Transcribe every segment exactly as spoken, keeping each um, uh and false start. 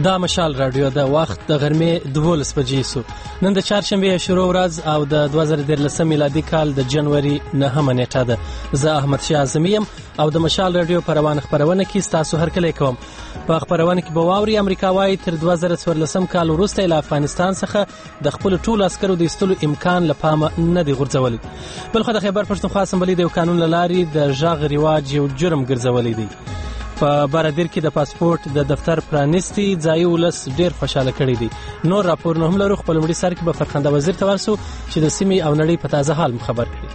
دا مشال رادیو د وخت د غرمې دولس بجې سو. نن د چهارشنبه شروع ورځ او د دوه زره ديارلس میلادي کال د جنوري نهمه نیټه ده. زه احمد شاه اعظمي یم او د مشال رادیو په روان خبرونه کې تاسو هرکلی کوم. په خبرونه کې به واوري امریکا وايي تر دوه زره څوارلس کال وروسته له افغانستان څخه د خپل ټول عسکرو د ایستلو امکان لپاره نه دی غورځولي. بلخو د خیبر پښتونخوا اسمبلی د قانون لاري د ژغ رواج یو جرم ګرځولي دی. په بارادیر کې د پاسپورت د دفتر پرانیستی ځای ولس ډیر خوشاله کړی دی. نور راپورونه هم لرو. خپل مړي سر کې به فرخنده وزیر ته ورسو چې د سیمې او نړۍ په تازه حال خبر کړي.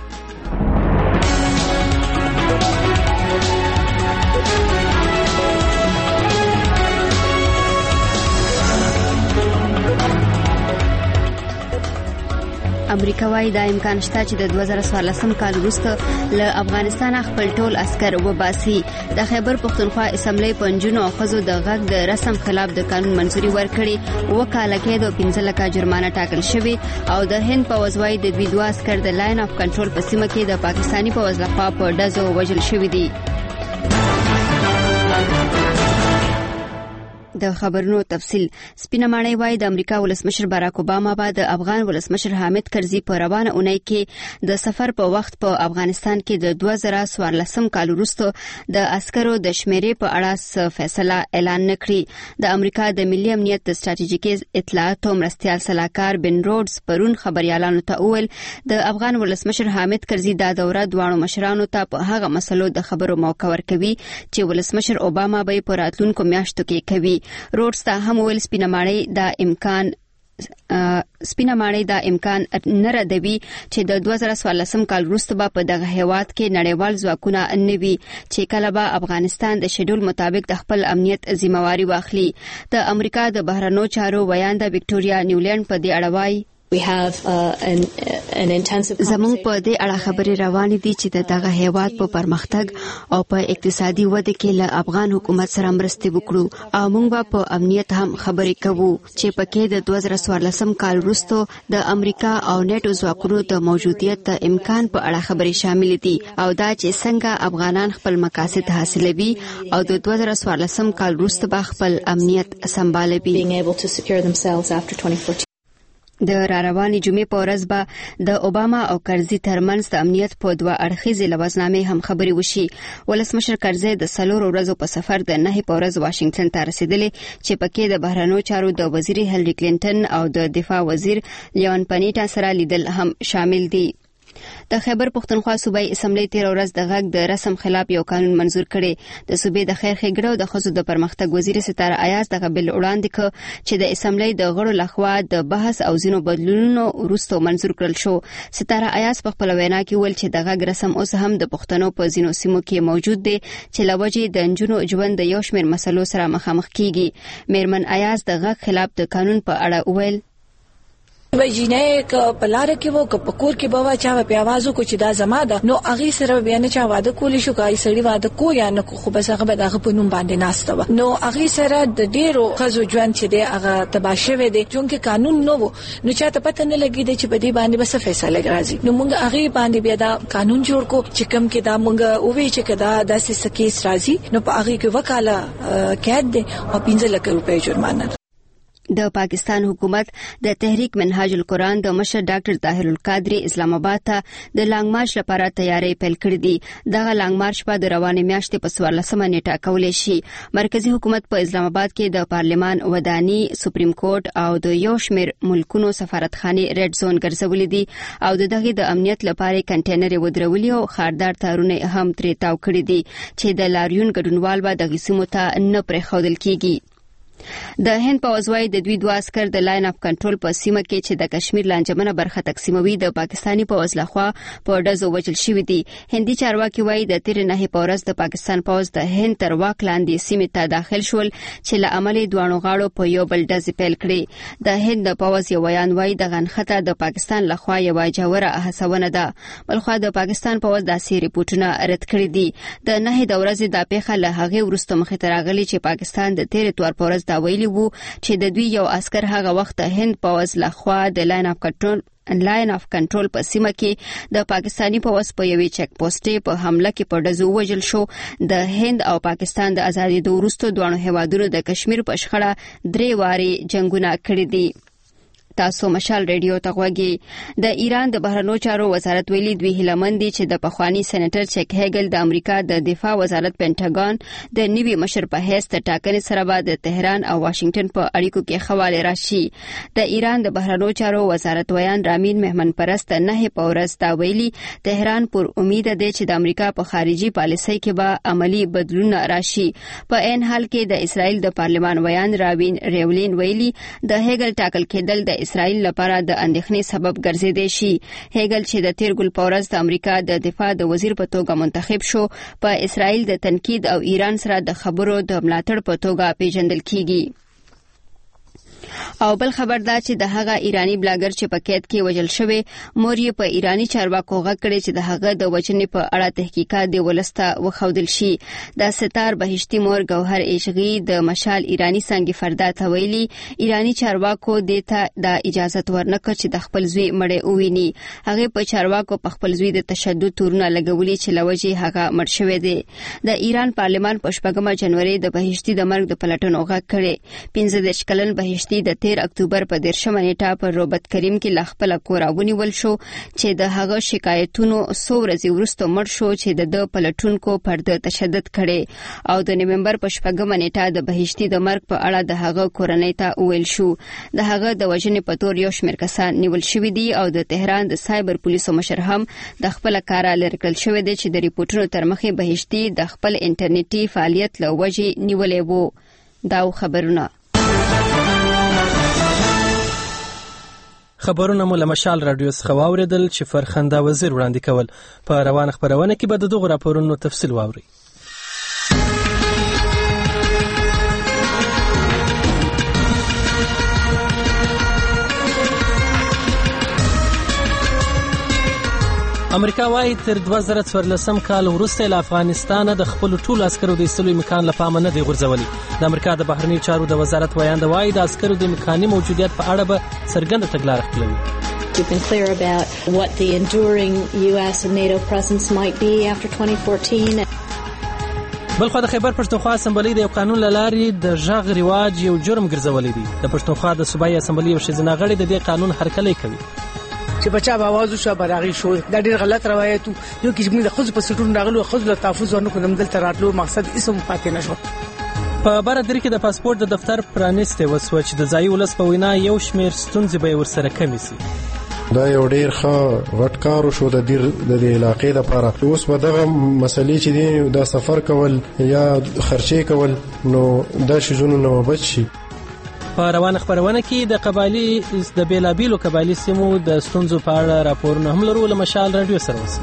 امریکا وايي دا امکان شته چې د دوه زره څوارلس کال وروسته له افغانستان خپل ټول عسكر وباسي. د خیبر پښتونخوا اسمبلی پنځونو او خزو د غږ د رسم خلاف د قانون منځوري ورکړي. وکاله کې د پنځه لکه جرمانه ټاکل شوی او د هند په وزوای د دوی دوه عسكر د لاین اف کنټرول په سیمه کې د پاکستانی په وزلخوا په ډزو وژل شوی دي. د خبرونو تفصیل. سپینه ماڼۍ وايي د امریکا ولسمشر باراک اوباما به د افغان ولسمشر حامد کرزي په روانه اونۍ کې د سفر په وخت په افغانستان کې د دوه زره څوارلس کال وروسته د عسکرو د شمیرې په اړه فیصله اعلان نکړي. د امریکا د ملي امنیت د ستراتیژیکي اطلاعاتو مرستیال سلاکار بن رودز پرون خبريالانو ته وویل د افغان ولسمشر حامد کرزي دا دوره دوانو مشرانو ته په هغه مسلو د خبرو موقع ورکوي چې ولسمشر اوباما به په راتلونکو میاشتو کې کوي. روډز ته هم ویل سپینه ماڼۍ دا امکان سپینه ماڼۍ دا امکان نه ردوي چې د دوه زره څوارلس کال وروسته به په دغه هیواد کې نړیوال ځواکونه نه وي چې کله به افغانستان د شیډول مطابق د خپل امنیت ذمہواری واخلي. د امریکا د بهرنیو چارو ویانده وکټوریا نیولند په دې اړه وایي We have uh, an, an intensive زموږ په دې اړه خبرې روانې دي چې دغه هیواد په پرمختګ او په اقتصادي وده کې له افغان حکومت سره مرسته وکړو او موږ به په امنیت هم خبرې کوو چې پکې د دوه زره څوارلس کال وروسته د امریکا او نیټو ځواکونو د موجودیت د امکان په اړه خبرې شامل دي او دا چې څنګه افغانان خپل مقاصد حاصلوي او د دوه زره څوارلس کال وروسته به خپل امنیت سمبالوي. د راروانې جمعې په ورځ به د اوباما او کرزي ترمنځ د امنیت په دوه اړخیزې لوازنامې هم خبرې وشي. ولسمشر کرزي د څلورو ورځو په سفر د نهي په ورځ واشنگټن ته رسیدلی چې پکې د بهرنیو چارو د وزیر هیلری کلینټن او د دفاع وزیر لیون پنیټا سره لیدل هم شامل دي. د خیبر پښتونخوا صوبایي اسمبلی تیر ورځ د غږ د رسم خلاف یو قانون منزور کړي. د صوبې د خیر ښېګړو او د ښځو د پرمختګ وزیر ستاره ایاز دغه بل وړاندې کړ چې د اسمبلی د غړو لخوا د بحث او ځینو بدلونونو وروسته منزور کړل شو. ستاره ایاز په خپل وینا کې ویل چې د غږ رسم اوس هم د پښتنو په ځینو سیمو کې موجود دی چې لوجې د نجونو ژوند د یو شمېر مسلو سره مخامخ کیږي. میرمن ایاز د غږ خلاف د قانون په اړه ویل وجینه ک پلار کې وو ک پکور کې بوا چا په आवाज کو چې دا زما ده نو اغه سره بیان چا واده کولی شو کای سړی واده کو یا نه خو بس هغه به دغه په نوم باندې ناستو نو اغه سره د ډیرو خزو ژوند چې دی هغه تباشه دی چونکه قانون نو نو چاته پته نه لګی دی چې په دې باندې بس فیصله راځي. نو موږ هغه باندې بیا دا قانون جوړ کو چې کم کې دا موږ او وی چې کدا داسې سکیس راځي نو په هغه کې وکاله قید دی او پنځه لک روپۍ جرمانه. د پاکستان حکومت د تحریک منهاج القرآن د مشر ډاکټر طاهر القادری اسلام آباد ته د لانګ مارچ لپاره تیاری پیل کړې دي. دغه لانګ مارچ په د روانې میاشتې په څوارلسمه نیټه کولای شي. مرکزی حکومت په اسلام آباد کې د پارلمان ودانی سپریم کورټ او د یو شمېر ملکونو سفارتخانې ریډ زون ګرځولې دي او دغه د امنیت لپاره کنټینر ودرولي او خاردار تارونه هم ترې تاو کړې دي چې د لاریون ګډونوال به دغه سیمو ته نه پرېښودل کیږي. د هند په وزوای د دوی دوه عسكر د لاین اف کنټرول په سیمه کې چې د کشمیر لانجمنه برخه تقسیموي د پاکستانی په وزلخوا په ډزو وژل شوی دي. هندي چارواکي وایي د تیر نه په ورځ د پاکستان پوز د هند تر واک لاندې سیمه ته داخل شول چې له عملي دوانو غاړو په یو بل ډز پیل کړي. د هند د پوز یو بیان وایي د غنخته د پاکستان لخوا یو جوړه هڅونه ده بلخو د پاکستان پوز د سی ریپورتونه رد کړی دي. د نه د ورځې د پیښه له هغه ورسته مخې ته راغلي چې پاکستان د تیر تور پورز پوز دا ویلي وو چې د دوی یو عسكر هغه وخت هند پوز لخوا د لاین اف کنټرول لاین اف کنټرول په سیمه کې د پاکستانی پوز په یوې چک پوسټې په حمله کې په ډزو وژل شو. د هند او پاکستان د ازادي د وروسته دوه هیوادونو د کشمیر په شخړه درې واري جنگونه کړي دي. تاسو مشال ریډیو ته غوږی. د ایران د بهرنیو چارو وزارت ویلي دوی هیلمن دي چې د پخوانی سېنیټر چک هیګل د امریکا د دفاع وزارت پینټاګون د نوي مشر په حیث د ټاکنې سره به د تهران او واشنگټن په اړیکو کې خواله راشي. د ایران د بهرنیو چارو وزارت ویان رامین مهمن پرست نه په ورځ دا ویلي تهران پر امید ده چې د امریکا په خارجي پالیسۍ کې به عملی بدلون راشي. په عین حال کې د اسرائیل د پارلمان ویان راوین ریولین ویلي د هیګل ټاکل کېدل د اسرائیل لپاره د اندېښنې سبب ګرځیدای شي. هیګل چې د تیر ګل پورز د امریکا د دفاع د وزیر په توګه منتخب شو په اسرائیل د تنقید او ایران سره د خبرو د ملاتړ په توګه پیژندل کیږي. او بل خبر دا چې د هغه ایرانی بلاګر چې په قید کې وژل شوی مور یې په ایرانی چارواکو غږ کړی چې د هغه د وژنې په اړه تحقیقات دی ولسته وخودل شي. د ستار بهشتي مور گوهر عشقی د مشال ایرانی څنګه فردا ته ویلي ایرانی چارواکو د ته د اجازه ورنکړ چې د خپل زوی مړ اوویني. هغه په چارواکو په خپل زوی د تشدد تورونه لګولي چې لوجه هغه مړ شوی دی. د ایران پارلمان په شپږمه جنوري د بهشتي د مرګ د پلټنو غږ کړی. پنځه دېرش کلن بهشتي د تیر اکتوبر په دیرشمه نیټه په روبرت کریم کې لخپل کورا ونیول شو چې د هغه شکایتونو څو ورځې وروسته مړ شو چې د پلټونکو پر د تشدد کړي او د نومبر په شپږمه نیټه د بهشتي د مرګ په اړه د هغه کورنۍ ته ویل شو. د هغه د وژنې په تور یو شمېر کسان نیول شوي دي او د تهران د سایبر پولیسو مشر هم د خپل کار لري کړل شوی دی چې د ریپورتونو تر مخې بهشتي د خپل انټرنیټي فعالیت له وجې نیولې وو. دا خبرونه خبرونه مو له مشال رادیو څخه واوریدل چې فرخنده وزیر وړاندې کول. په روان خبرونه کې به د دغو راپورونو تفصیل واورئ. امریکا وايي تر دوه زره څوارلسم کال وروسته له افغانستانه د خپل ټولو عسکرو د ایستلو امکان لپاره نه دی غورځولي. د امریکا د بهرنیو چارو د وزارت ویان د وايي د عسکرو د امکاني موجودیت په اړه به څرګنده تګلاره خپلوي. We've been clear about what the enduring U S and NATO presence might be after twenty fourteen. بلخو د خیبر پښتونخوا اسمبلی د یو قانون لاري د ژغ رواج یو جرم ګرځولې دي. د پښتونخوا د صوبایي اسمبلی یو شزنا غړي د دې قانون هرکلی کوي چې بچا باواز شو براغي شو. دا ډیر غلط روایت یو کې موږ د خود په سټون راغلو خود له تحفظ ورنکو دمدل تراتلو مقصد اسم پاتې نشو. په بار درې کې د پاسپورت د دفتر پرانیسته وسو چې د ځای ولس په وینا یو شمیر ستونزې به ورسره کمی سي. دا یو ډیر ښه غټ کار شو د دې د علاقې لپاره. اوس به دغه مسلې چې دی د سفر کول یا خرچې کول نو دا شیزونه نو بچ شي. په روان خبرونه کې د قبایلی د بیلابیلو قبایلی سیمو د ستونزو په اړه راپورونه هم لرو. له مشال رادیو سره اوسئ.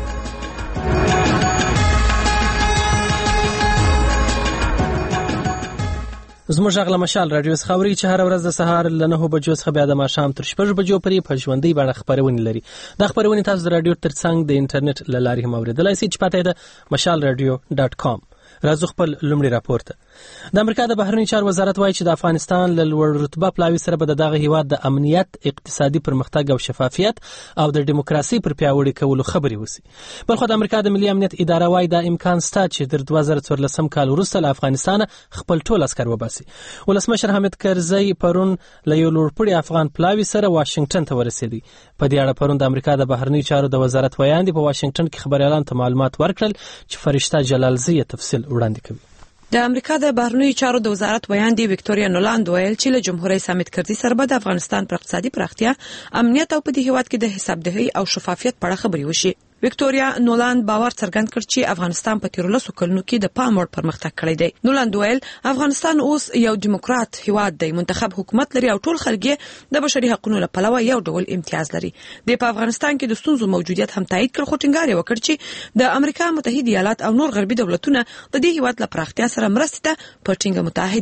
زموږ غږ له مشال رادیو څخه اوري چې هر ورځ د سهار له نهو بجو څخه بیا د ماښام تر شپږ بجو پورې په ژوندۍ بڼه خبرونه لري. دا خبرونه تاسو د رادیو ترڅنګ د انټرنیټ له لارې هم اوریدلای شئ چې پته ده مشال رادیو ډاټ کام. راځو خپل لومړی راپور ته. د امریکا د بهرنیو چارو وزارت وایي چې د افغانستان له لوړ رتبه پلاوي سره به دغه هیواد د امنیت، اقتصادي پرمختګ او شفافیت او د دیموکراسي پر پیاوړي کولو خبرې وسی. بلخو د امریکا د ملي امنیت اداره وایي دا امکان شته چې تر دوه زره څوارلسم کال وروسته له افغانستان خپل ټول عسكر وباسي. ولسمشر حامد کرزي پرون له یو لوړپوړي افغان پلاوي سره واشنگټن ته ورسېدی. په دې اړه پرون د امریکا د بهرنیو چارو د وزارت ویان دی په واشنگټن کې خبريالان ته معلومات ورکړل چې فرشته جلالزی تفصیل وړاندې کوي. د امریکا د بهرنیو چارو د وزارت ویاندې وکټوریا نولاند ویل چې له جمهور رئیس حامد کرزي سره به د افغانستان پر اقتصادي پراختیا، امنیت او په دې هیواد کې د حسابدهۍ او شفافیت په اړه خبرې وشي. وکټوریا نولاند باور څرګند کړ چې افغانستان په تیر لسو کلونو کې د پام وړ پرمختګ کړی دی. نولاند ویل افغانستان اوس یو دیموکرات هیواد دی، منتخب حکومت لري او ټول خلک د بشري حقوقو لپاره یو ډول امتیاز لري. د په افغانستان کې د ستونزو موجودیت هم تایید کړ، خو ټینګار وکړ چې د امریکا متحده ایالات او نور غربي دولتونه د دې هیواد لپاره پراختیا سره مرستې ته په ټینګه متحد دي.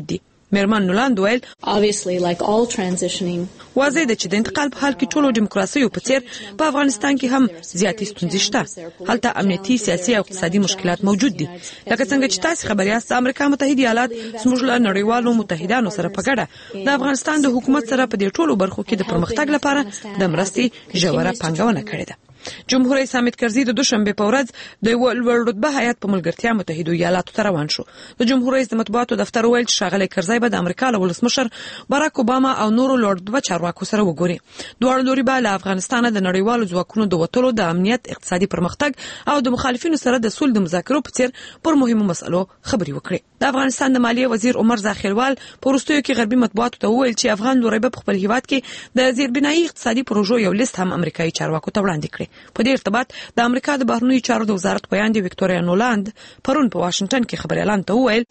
میرمن نولاند ویل Obviously, like all transitioning, واضح ده چې د انتقال په حال کې ټولو دیموکراسي په څیر په افغانستان کې هم زیاتې ستونزې شته. هلته امنیتي، سیاسي او اقتصادي مشکلات موجود دي. لکه څنګه چې تاسو خبر یاست، امریکا متحده ایالات زموږ له نړیوالو متحدانو سره په ګډه د افغانستان د حکومت سره په دې ټولو برخو کې د پرمختګ لپاره د مرستې ژوره پانګونه کړې ده. جمهور رئیس حامد کرزي د دوشنبه په ورځ د لوړ رتبه هیئت په ملګرتیا متحده ایالاتو ته روان شو. د جمهور رئیس د مطبوعاتو دفتر ویل چې ښاغلی کرزي به د امریکا له ولسمشر باراک اوباما او نورو لوړ رتبه چارواکو سره وګوري. دواړو لوري به له افغانستان د نړیوالو ځواکونو د وټولو د امنیت، اقتصادي پرمختګ او د مخالفینو سره د صلح د مذاکرو په څیر پر مهمو مسلو خبري وکړي. د افغانستان د مالیې وزیر عمر زاخیلوال په وروستیو کې غربي مطبوعاتو ته وویل چې افغان لوري به په خپل هیواد کې د زیربنایي اقتصادي پروژو یو لیست هم امریکایي چارواکو ته وړاندې کړي. په دې ارتباط د امریکا د بهرنیو چارو د وزارت ویاند وکټوریا نولاند پرون په واشنگټن کې خبري اعلان ته وویل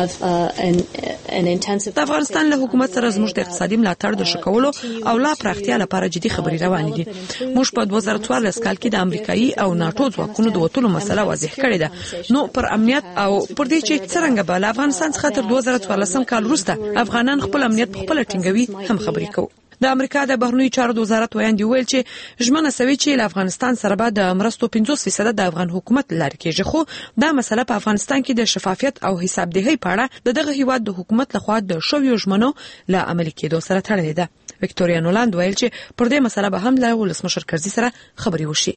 د افغانستان له حکومت سره زموږ د اقتصادي ملاتړ د شکولو او لا پراختیا لپاره جدي خبري روانې دي. موږ په دوه زره څوارلس کال کې د امریکایي او ناتو ځواکونو د وټولو مسله واضح کړې ده. نو پر امنیت او پر دې چې څنګه به له افغانستان څخه تر دوه زره څوارلسم کال وروسته افغانان خپل امنیت په خپل ټینګوي هم خبري کوو. د امریکا د بهرنیو چارو د وزارت ویاند ویل چې ژمنه سوي چې له افغانستان سره به د مرستو پنځوس فیصد د افغان حکومت لارې کېږي، خو دا مسله په افغانستان کې د شفافیت او حسابدهۍ په اړه د دغه هیواد د حکومت لخوا د شویو ژمنو له عملي کېدو سره تړلې ده. وکټوریا نولاند ویل چې پر دې مسله به هم له ولسمشر کرزي سره خبري وشي.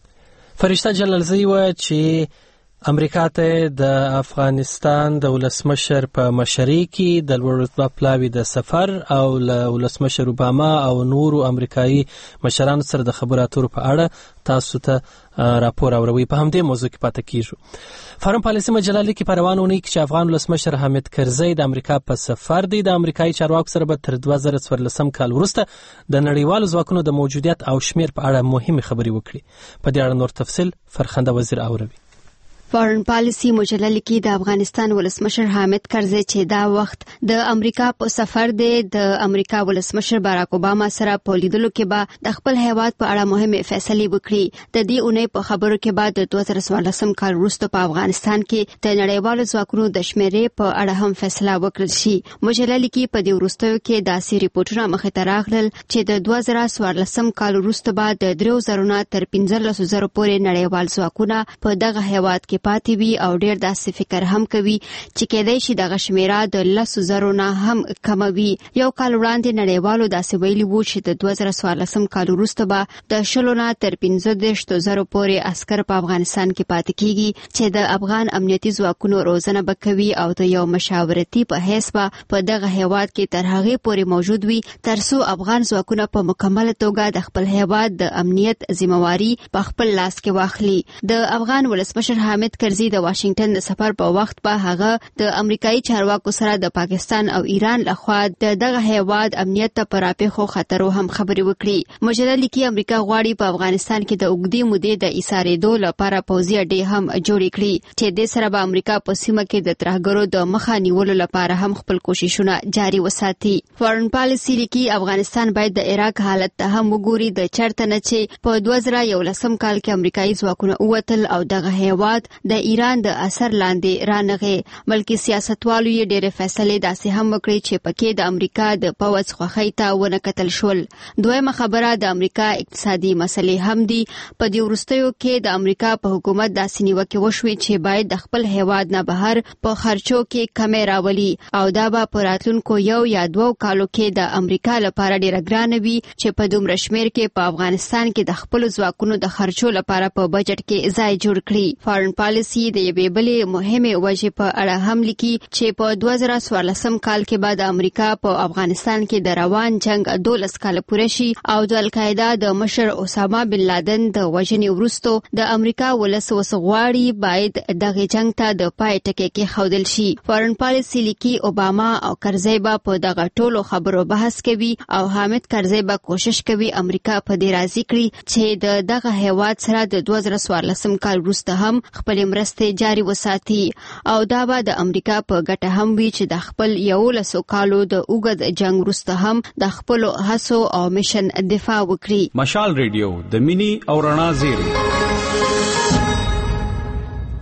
فرشته جلالزی و چې امریکا ته د افغانستان د ولسمشر په مشرۍ کې د لوړ رتبه پلاوی د سفر او له ولسمشر اوباما او نورو امریکایي مشرانو سره د خبرو اترو په اړه تاسو ته راپور اوروي. په همدې موضوع کې پاتې کیږو. فارم پالیسي مجله لیکي په روانه اونۍ کې چې افغان ولسمشر حامد کرزي د امریکا په سفر دی. د امریکایي چارواکو سره به تر دوه زره څوارلسم کال وروسته د نړیوالو ځواکونو د موجودیت او شمیر په اړه مهمه خبري وکړي. په دې اړه نور تفصیل فرخنده وزیر اوروي. فارن پالیسی مجله لیکي د افغانستان ولسمشر حامد کرزي چې دا وخت د امریکا په سفر دی. د امریکا ولسمشر باراک اوباما سره په لیدلو کې به د خپل هیواد په اړه مهمه فیصله وکړي. د دې اونۍ په خبرو کې بعد د دوه زره څوارلسم کال وروسته په افغانستان کې د نړیوالو ځواکونو د شمیرې په اړه هم فیصله وکړل شي. مجله لیکي په دې وروستیو کې داسې ریپورتونه مخې ته راغلل چې د دوه زره څوارلسم کال وروسته بعد د درې زره نه تر پنځلس زره پورې نړیوال ځواکونه په دغه هیواد کې پاتې وي او ډېر داسې فکر هم کوي چې کېدای شي دغه شمیره د لسو زرو نه هم کموي. یو کال وړاندې نړیوالو داسې ویلي وو چې د دوه زره څوارلسم کال وروسته به د شلو نه تر پنځه دېرشو زرو پورې عسکر په افغانستان کې پاتې کیږي چې د افغان امنیتي ځواکونو روزنه به کوي او د یو مشاورتي په حیث به په دغه هیواد کې تر هغې پورې موجود وي ترڅو افغان ځواکونه په مکمله توګه د خپل هیواد د امنیت ذمہواری په خپل لاس کې واخلي. د افغان ولسمشر حامد کرزي د واشنگټن د سفر په وخت به هغه د امریکایي چارواکو سره د پاکستان او ایران لخوا د دغه هیواد امنیت ته پراپېښو خطرو هم خبري وکړي. مجله لیکي امریکا غواړي په افغانستان کې د اوږدې مودې د ایسارېدو لپاره پوځي اډې هم جوړې کړي چې د سره به امریکا په سیمه کې د ترهګرو د مخه نیولو لپاره هم خپل کوششونه جاري وساتي. فارن پالیسي لیکي افغانستان باید د عراق حالت ته هم وګوري د چرته نه چې په دوه زره یولسم کال کې امریکایي ځواکونه ووتل او دغه هیواد د ایران د اثر لاندې رانغې، بلکې سیاستوالو یې ډېرې فیصلې داسې هم وکړي چې پکې د امریکا د پوځ خوښۍ ته ونه کتل شول. دویمه خبره د امریکا اقتصادي مسلې هم دي. په دې وروستیو کې د امریکا په حکومت داسې نیوکې وشوې چې باید د خپل هیواد نه بهر په خرچو کې کمې راولي او دا به په راتلونکو یو یا دوو کالو کې د امریکا لپاره ډېره ګرانه وي چې په دومره شمېر کې په افغانستان کې د خپلو ځواکونو د خرچو لپاره په بجټ کې ځای جوړ کړي. فارن پالیسي د یوې بلې مهمې وجې په اړه هم لیکي چې په دوه زره څوارلسم کال کې به د امریکا په افغانستان کې د روان جنگ دولس کاله پوره شي او د القاعده د مشر اسامه بن لادن د وژنې وروسته د امریکا ولس وسغواړي باید دغه جنگ ته د پای ټکی کې خودل شي. فارن پالیسي لیکي اوباما او کرزي به په دغه ټولو خبرو بحث کوي او حامد کرزي به کوشش کوي امریکا په دې راضي کړي چې د دغه هیواد سره د دوه زره څوارلسم کال وروسته هم خپل مرستې جاري وساتي او دا به د امریکا په ګټه هم وي چې د خپل یولسو کالو د اوږد جنگ وروسته هم د خپل هڅو او میشن دفاع وکړي. مشال ریډیو د مینی او رڼا زیری.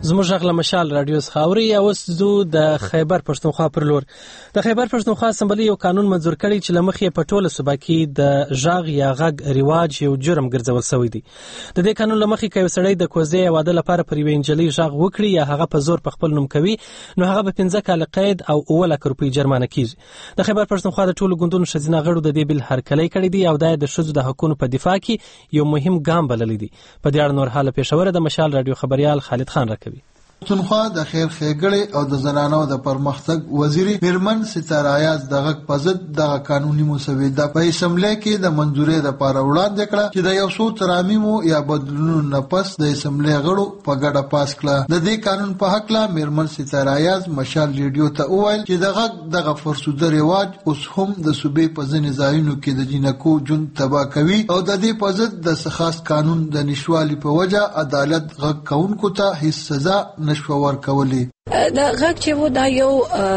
زموږ غږ له مشال رادیو څخه اوري. اوس زو د خیبر پښتونخوا پر لور. د خیبر پښتونخوا اسمبلی یو قانون منظور کړی چې لمخې په ټوله صوبه کې د ژغ یا غږ رواج یو جرم ګرځول شوی دی. د دې قانون لمخې کوي سړی د کوزې یا واده لپاره پر یوې نجلۍ ژغ وکړي یا هغه په زور په خپل نوم کوي نو هغه به پنځه کاله قید او اووه لکه روپۍ جرمانه کیږي. د خیبر پښتونخوا د ټولو ګوندونو ښځینه غړو د دې بل هرکلی کړی دی او دا د ښځو د حقوقو په دفاع کې یو مهم ګام بللی دی. په دې اړه نور حاله پېښوره د مشال رادیو خبريال خالد خان راکوي. پښتونخوا د خیر ښېګړې او د زنانو د پرمختګ وزیري میرمن ستاره ایاز دغه پزد د قانوني مسوده په اسمبلی کې د منځوري د پاره وړاندې کړه چې د یو څو ترامیم یا بدلونونو نه پس د اسمبلی غړو په ګډه پاس کړه. د دې قانون په حق لا میرمن ستاره ایاز مشال ریډیو ته وویل چې دغه دغه فرسوده رواج اوس هم د صوبې په ځینې ځایونو کې د جنکو جون تبا کوي او د دې پزد د سخاست قانون د نشوالي په وجه عدالت غږ کوونکو ته هیڅ سزا نشو ورکولي. دا غږ چې و دا یو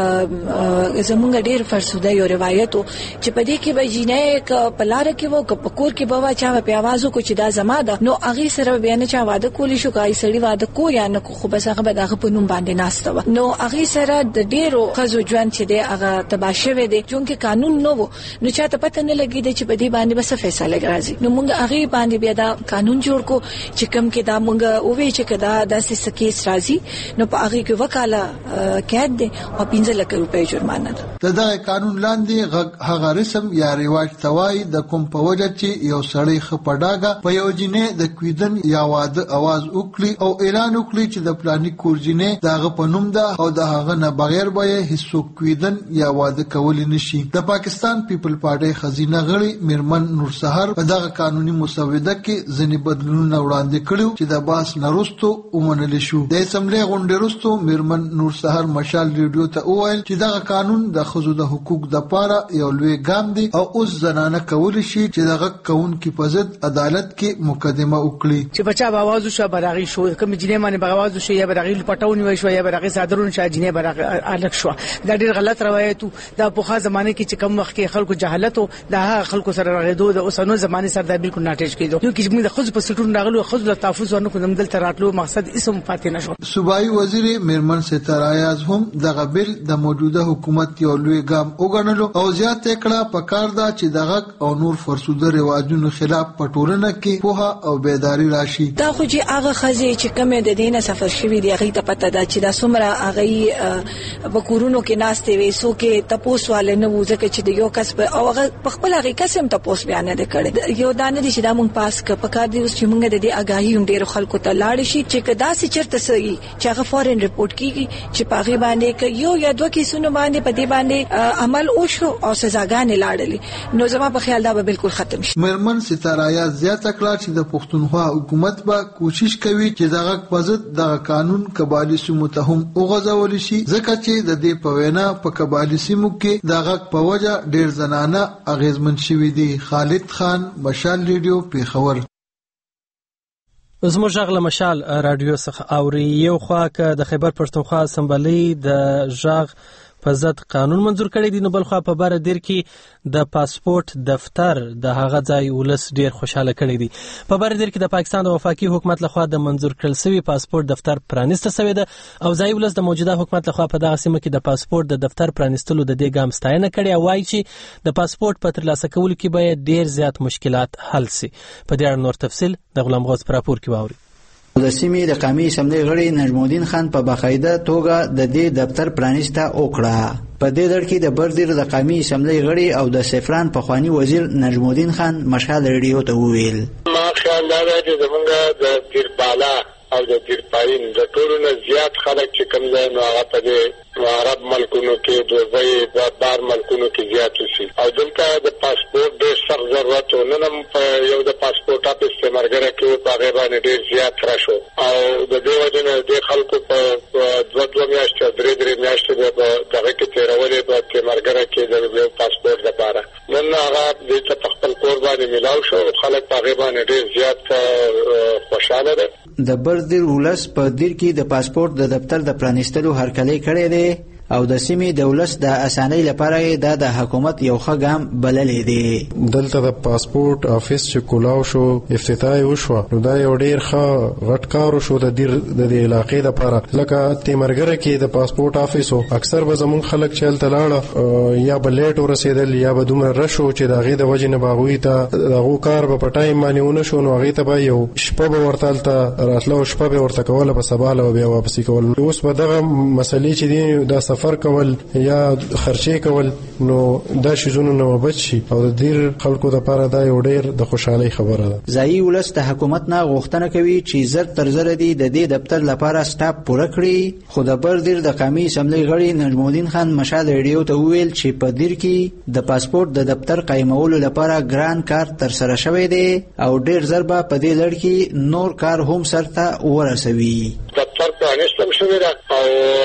زمونږ ډیر فرسوده یو روایت چې په دې کې به جنې ک پلار کې وو ک پکور کې بوا چا په आवाजو کو چې دا زما ده نو اغه سره بیان چا واده کولی شو کای سړي واده کو یا نه خو بس هغه به دغه په نوم باندې ناستو نو اغه سره د ډیرو خزو ژوند چې دی هغه تباشوي دي چونکه قانون نو وو نو چاته پته نه لګی دی چې په دې باندې بس فیصله راځي نو موږ هغه باندې بیا دا قانون جوړ کو چې کوم کې دا موږ او وی چې کدا داسې سکیس راځي نو په هغه کې وکاله قید دی او پنځه لک روپۍ جرمانه ده. د قانون لاندې هغه رسم یا رواج توای د کوم په وجه چې یو سړی خپډاګه په یو جنې د کویدن یا واده आवाज وکړي او اعلان وکړي چې د پلاني کور جنې دغه په نوم ده او د هغه نه بغیر به هیڅ کویدن یا واده کول نشي. د پاکستان پیپل پارټي خزینه غړي میرمن نور سحر په دغه قانوني مسوده کې ځینې بدلونونه وړاندې کړو چې د باس نرستو ومنل شو. د اسمبلی غونډې وروسته میرمن نور سحر مشال ریډیو ته وویل چې دا قانون د خزو د حقوق د پاره یو لوی ګام دی او اوس زنانه کولی شي چې دغه قانون کې په ضد عدالت کې مقدمه وکړي چې بچا بواز شو براغي شو کوم جنې باندې بواز شو یا براغي پټاونی وای شو یا براغي صادرون شاه جنې براغي الګ شو. دا ډیر غلط روایت دا په خا زمانه کې چې کوم وخت کې خلکو جهالت او د خلکو سره راغېدو د اوسنو زمانه سره دا بالکل ناټیج کېدو یو کې موږ د خزو په سټون راغلو خزو له تحفظ ورنه کوم دلته راتلو مقصد اسم پاتې نشو. صوبایي وزیر میرمن ستاره ایاز هم دغه بل د موجوده حکومت یو لوی ګام وګڼلو او زیات کړه په کار دا چې دغه او نور فرسوده رواجونو خلاف پټولنه کې پوها او بیداری راشي. دا خو چې هغه خزي چې کومه د دینه سفر شوی دی هغه ته پته ده چې دا څومره هغه وکورونو کې ناشته وي سو کې تپوس والے نه وځکه چې د یو کس په او هغه په خپل هغه قسم تپوس بیان نه کړي یو دانه دي چې دا مونږ پاس ک په کار دی اوس چې مونږ د دې اگاهی هم ډیر خلکو ته لاړ شي چې کدا سي چرته سي چې هغه فورن ریپورت کیږي چې پاغي باندې ک یو یا دوه کیسونو باندې په دې باندې عمل وشو او سزاګانې لاړلې نو زما په خیال دا به بالکل ختم شي. میرمن ستاره ایاز زیاته کړه چې د پښتونخوا حکومت به کوشش کوي چې دغه پزد د قانون قبالي سیمو ته هم وغځول شي ځکه چې د دې په وینا په قبالي سیمو کې دغه په وجه ډیر زنانه اغیزمن شوي دي. خالد خان مشال ریډیو پیښور. زموږ غږ له مشال رادیو څخه اوري. یو خوا که د خیبر پښتونخوا اسمبلی د ژغ په ضد قانون منظور کړی دی نو بل خوا په بار دیر کې د پاسپورت دفتر د هغه ځای ولس ډیر خوشاله کړی دی. په بار دیر کې د پاکستان د وفاقي حکومت لخوا د منظور کړل شوی پاسپورت دفتر پرانیسته شوی ده او ځای ولس د موجوده حکومت لخوا په دغه سیمه کې د پاسپورت د دفتر پرانیستلو د دې ګام ستاینه کړې او وايي چې د پاسپورت په ترلاسه کولو کې به ډیر زیات مشکلات حل شي. په دې اړه نور تفصیل د غلام غوث پر راپور کې واوري. د سیمې د قومي اسمبلی غړي نجم الدین خان په باقاعده توګه د دې دفتر پرانیسته وکړه. په دې ډول کې د بردیر د قومي اسمبلی غړي او د سفران پخوانی وزیر نجم الدین خان مشال ریډیو ته وویل ما خیال دا چې زمونږ د دیر بالا او د دیر پاین د ټولو نه زیات خلک چې کوم ځای نو هغه په دې عرب ملکونو کې دوی د بار ملکونو کې زیات شي او دلته د پاسپورت ډېر سخت ضرورت و نن هم په یو د پاسپورت اپ استعمالګره کې په هغه باندې ډېر زیات راشو او د دې وجه نه د خلکو په دوه دوه میاشتې درې درې میاشتې په دغه کې تیرولې په استعمالګره کې د پاسپورت لپاره نن هغه د خپل کور باندې ملاو شو خلک په هغه باندې ډېر زیات خوشاله دي. د بردیر ولس په دیر کې د پاسپورت د دفتر د پرانیستلو هرکلی کړی دی او د سیمې د ولس د اسانۍ لپاره دا د حکومت یو ښه ګام بللی دی. دلته د پاسپورت افیس چې کولاو شو افتتاح وشو نو دا یو ډیر ښه غټ کار شو د دې د علاقې لپاره. لکه تیمرګره کې د پاسپورت افیسو اکثر به زمون خلک چل تلاړه یا به لیټ ورسېدل یا به دومره رشو چې د هغې د وجې نه به هغوی ته د هغو کار به په ټایم باندې ونه شو نو هغې ته به یو شپه به ورته هلته راتله او شپه به ورته کوله په سبا له بیا واپسې کول. اوس به دغه مسلې چې دي دا سفر کول یا خرچې کول نو دا شیزونو نه بچ شي او د ډیر خلکو لپاره دا یو ډیر د خوشحالۍ خبره ده. ځایي ولس د حکومت نه غوښتنه کوي چې زر تر زره دي د دې دفتر لپاره سټاپ پوره کړي. خو د بردیر د قومي اسمبلی غړي نجم الدین خان مشال ریډیو ته وویل چې په دیر کې د پاسپورت د دفتر قایمولو لپاره ګران کار تر سره شوی دی او ډیر زر به په دې لړ کې نور کار هم سرته ورسوي. دفتر پرانیستل شوی ده او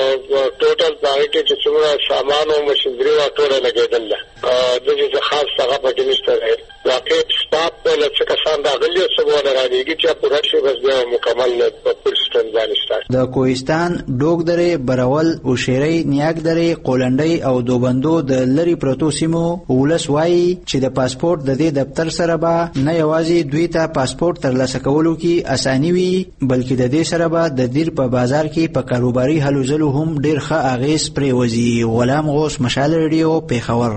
ټوټل باندې کې چې څومره سامان او مشینری او ټوله لګیدل د دې خاص څنګه پکې نشته دی. واقع سټاپ له څه کسان دا غلي څه وره راځي چې پوره شي بس بیا مکمل په پل سټن باندې شته. د کوهستان، ډوګ درې، برول، اوشيري، نیاګ درې، قولنډي او دوبندو د لری پروتو سیمو ولس وایي چې د پاسپورت د دې دفتر سره به نه یوازې دوی ته پاسپورت ترلاسه کولو کې اساني وي بلکې د دې سره به د دیر په بازار کې په کاروباري هلو ځلو هم ډیر ښه اغیز پرې وځي. غلام غوث، مشال ریډیو، پیښور.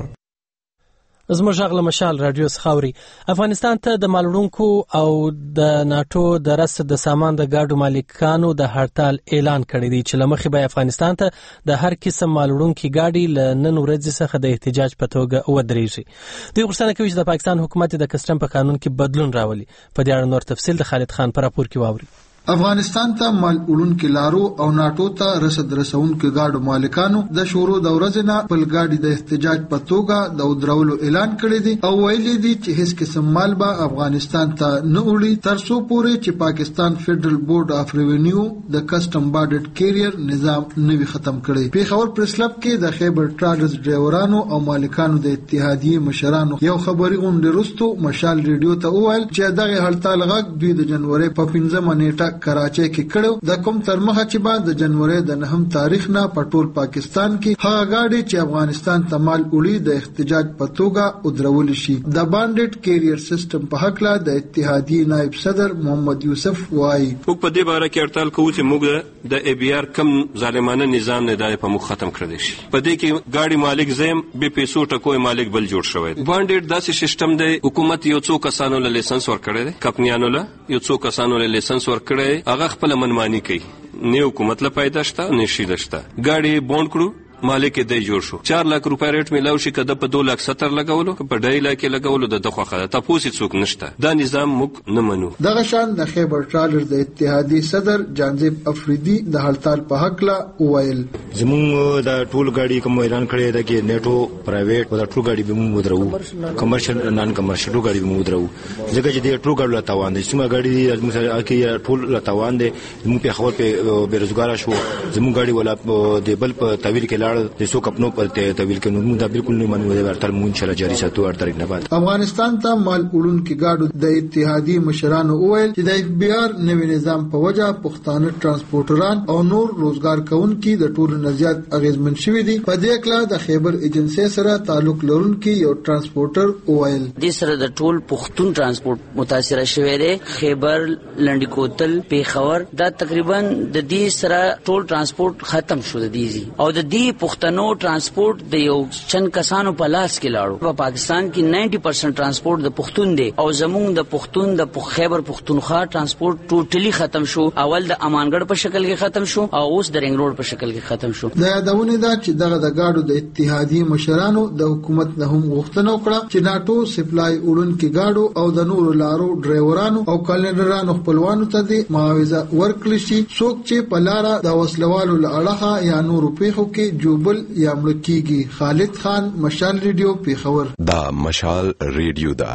زموږ غږ له مشال رادیو څخه اوري. افغانستان ته د مالوړونکو او د ناتو د رسد د سامان د ګاډو مالکانو د هړتال اعلان کړی دی چې لمخې به افغانستان ته د هر قسم مالوړونکي ګاډي له نن ورځې څخه د احتجاج په توګه ودرېږي. دوی غوښتنه کوي چې د پاکستان حکومت د کسټم په قانون کې بدلون راولي. په دې اړه نور تفصیل د خالد خان په راپور کې واوري. افغانستان ته مال وړونکو لارو او ناتو ته رسد رسونکو ګاډو مالکانو د شورو د ورځې نه خپل ګاډي د احتجاج په توګه د ودرولو اعلان کړی دی او ویلي دي چې هیڅ قسم مال به افغانستان ته نه وړي تر څو پورې چې پاکستان فدرل بورډ اف ریونیو د کسټم بارډر کیریئر نظام نوي ختم کړی. پیښور پریس کلب کې د خیبر ټراډرز ډرایورانو او مالکانو د اتحادیې مشرانو یو خبري غونډه وروسته مشال ریډیو ته وویل چې دغه هړتال غږ دوی د جنوري په پنځمه نیټه کراچۍ کې کړو د کوم تر مخه چې بعد د جنوري د نهم تاریخ نه په ټول پاکستان کې هغه ګاډي چې افغانستان ته مال وړي د احتجاج په توګه ودرول شي. د بانډډ کیریئر سیستم په حق لا د اتحادیې نائب صدر محمد یوسف وایي موږ په دې باره کې اړتال کوو چې موږ د ای بي آر کم ظالمانه نظام نه دای په مخ ختم کړی شي. په دې کې ګاډي مالک زم به پیسو ټکوي مالک بل جوړ شوی. بانډډ داسې سیستم دی حکومت یو څو کسانو له لایسنس ورکړي دي کمپنیانو له یو څو کسانو له لایسنس ورکړي هغه خپل منمانی کوي. نه حکومت له پیدا شته نه شي دشته. ګاډي بوند کړو مالک دې جوړ شو چار لک روپے ریټ ملاو شي کده په دو لک ستر لګولو په ډای لکه لګولو د دغه خاله تاسو څوک نشته. دا نظام موږ نه منو. دغه شان د خیبر ټراډرز د اتحادیې صدر جانزیب افریدي د هړتال په حق لا وویل زموږ د ټول ګاډي کوم اعلان کړی دی چې نیټو پرایویټ او د ټول ګاډي به موږ درو کمرشل نان کمرشل ګاډي به موږ درو ځکه چې د ټول ګاډي لا تاوان دي سیمه ګاډي مثلا کې ټول لا تاوان دي موږ په خبر په بیروزګار شو زموږ ګاډي ولا د بل په طویل کې لاړ د سو کپنو پر ته طویل کې نو دا بالکل نه منو د ورتل مون شل جاری ساتو ورتل نه بعد افغانستان ته مال وړونکو ګاډو د اتحادیې مشرانو وویل چې د اف بي آر نوي نظام په وجه پښتانه ترانسپورټران او نور روزګار کوونکي د ټولو نزيات اغیزمن شوي دي. په دې کلا د خیبر ایجنسی سره تعلق لرونکي یو ترانسپورټر وویل د سره د ټول پښتون ترانسپورټ متاثر شوی دی. خیبر لنډی کوتل پیښور دا تقریبا د دې سره ټول ترانسپورټ ختم شو د دې او د دې پښتنو نو ترانسپورت د یو چن کسانو په لاس کې لاړو. په پاکستان کې نوي پرسنټ ترانسپورت د پښتون دی او زموږ د پښتون د خیبر پښتونخوا ترانسپورت ټوټلی ختم شو. اول د امانګړ په شکل کې ختم شو او اوس د رنګ روډ په شکل کې ختم شو. د یادونه ده چې دغه د ګاډو د اتحادیې مشرانو د حکومت نه هم غوښتنه وکړه چې ناتو سپلای وړونکو ګاډو او د نورو لارو ډرایورانو او کلندرانو خپلوانو ته د معاوضه ورکړي شي څوک چې په لار د وسلوالو لړخه یا نورو پیښو کې جوبل یا ملکیږي. خالد خان، مشال ریډیو، پیښور. دا مشال ریډیو دا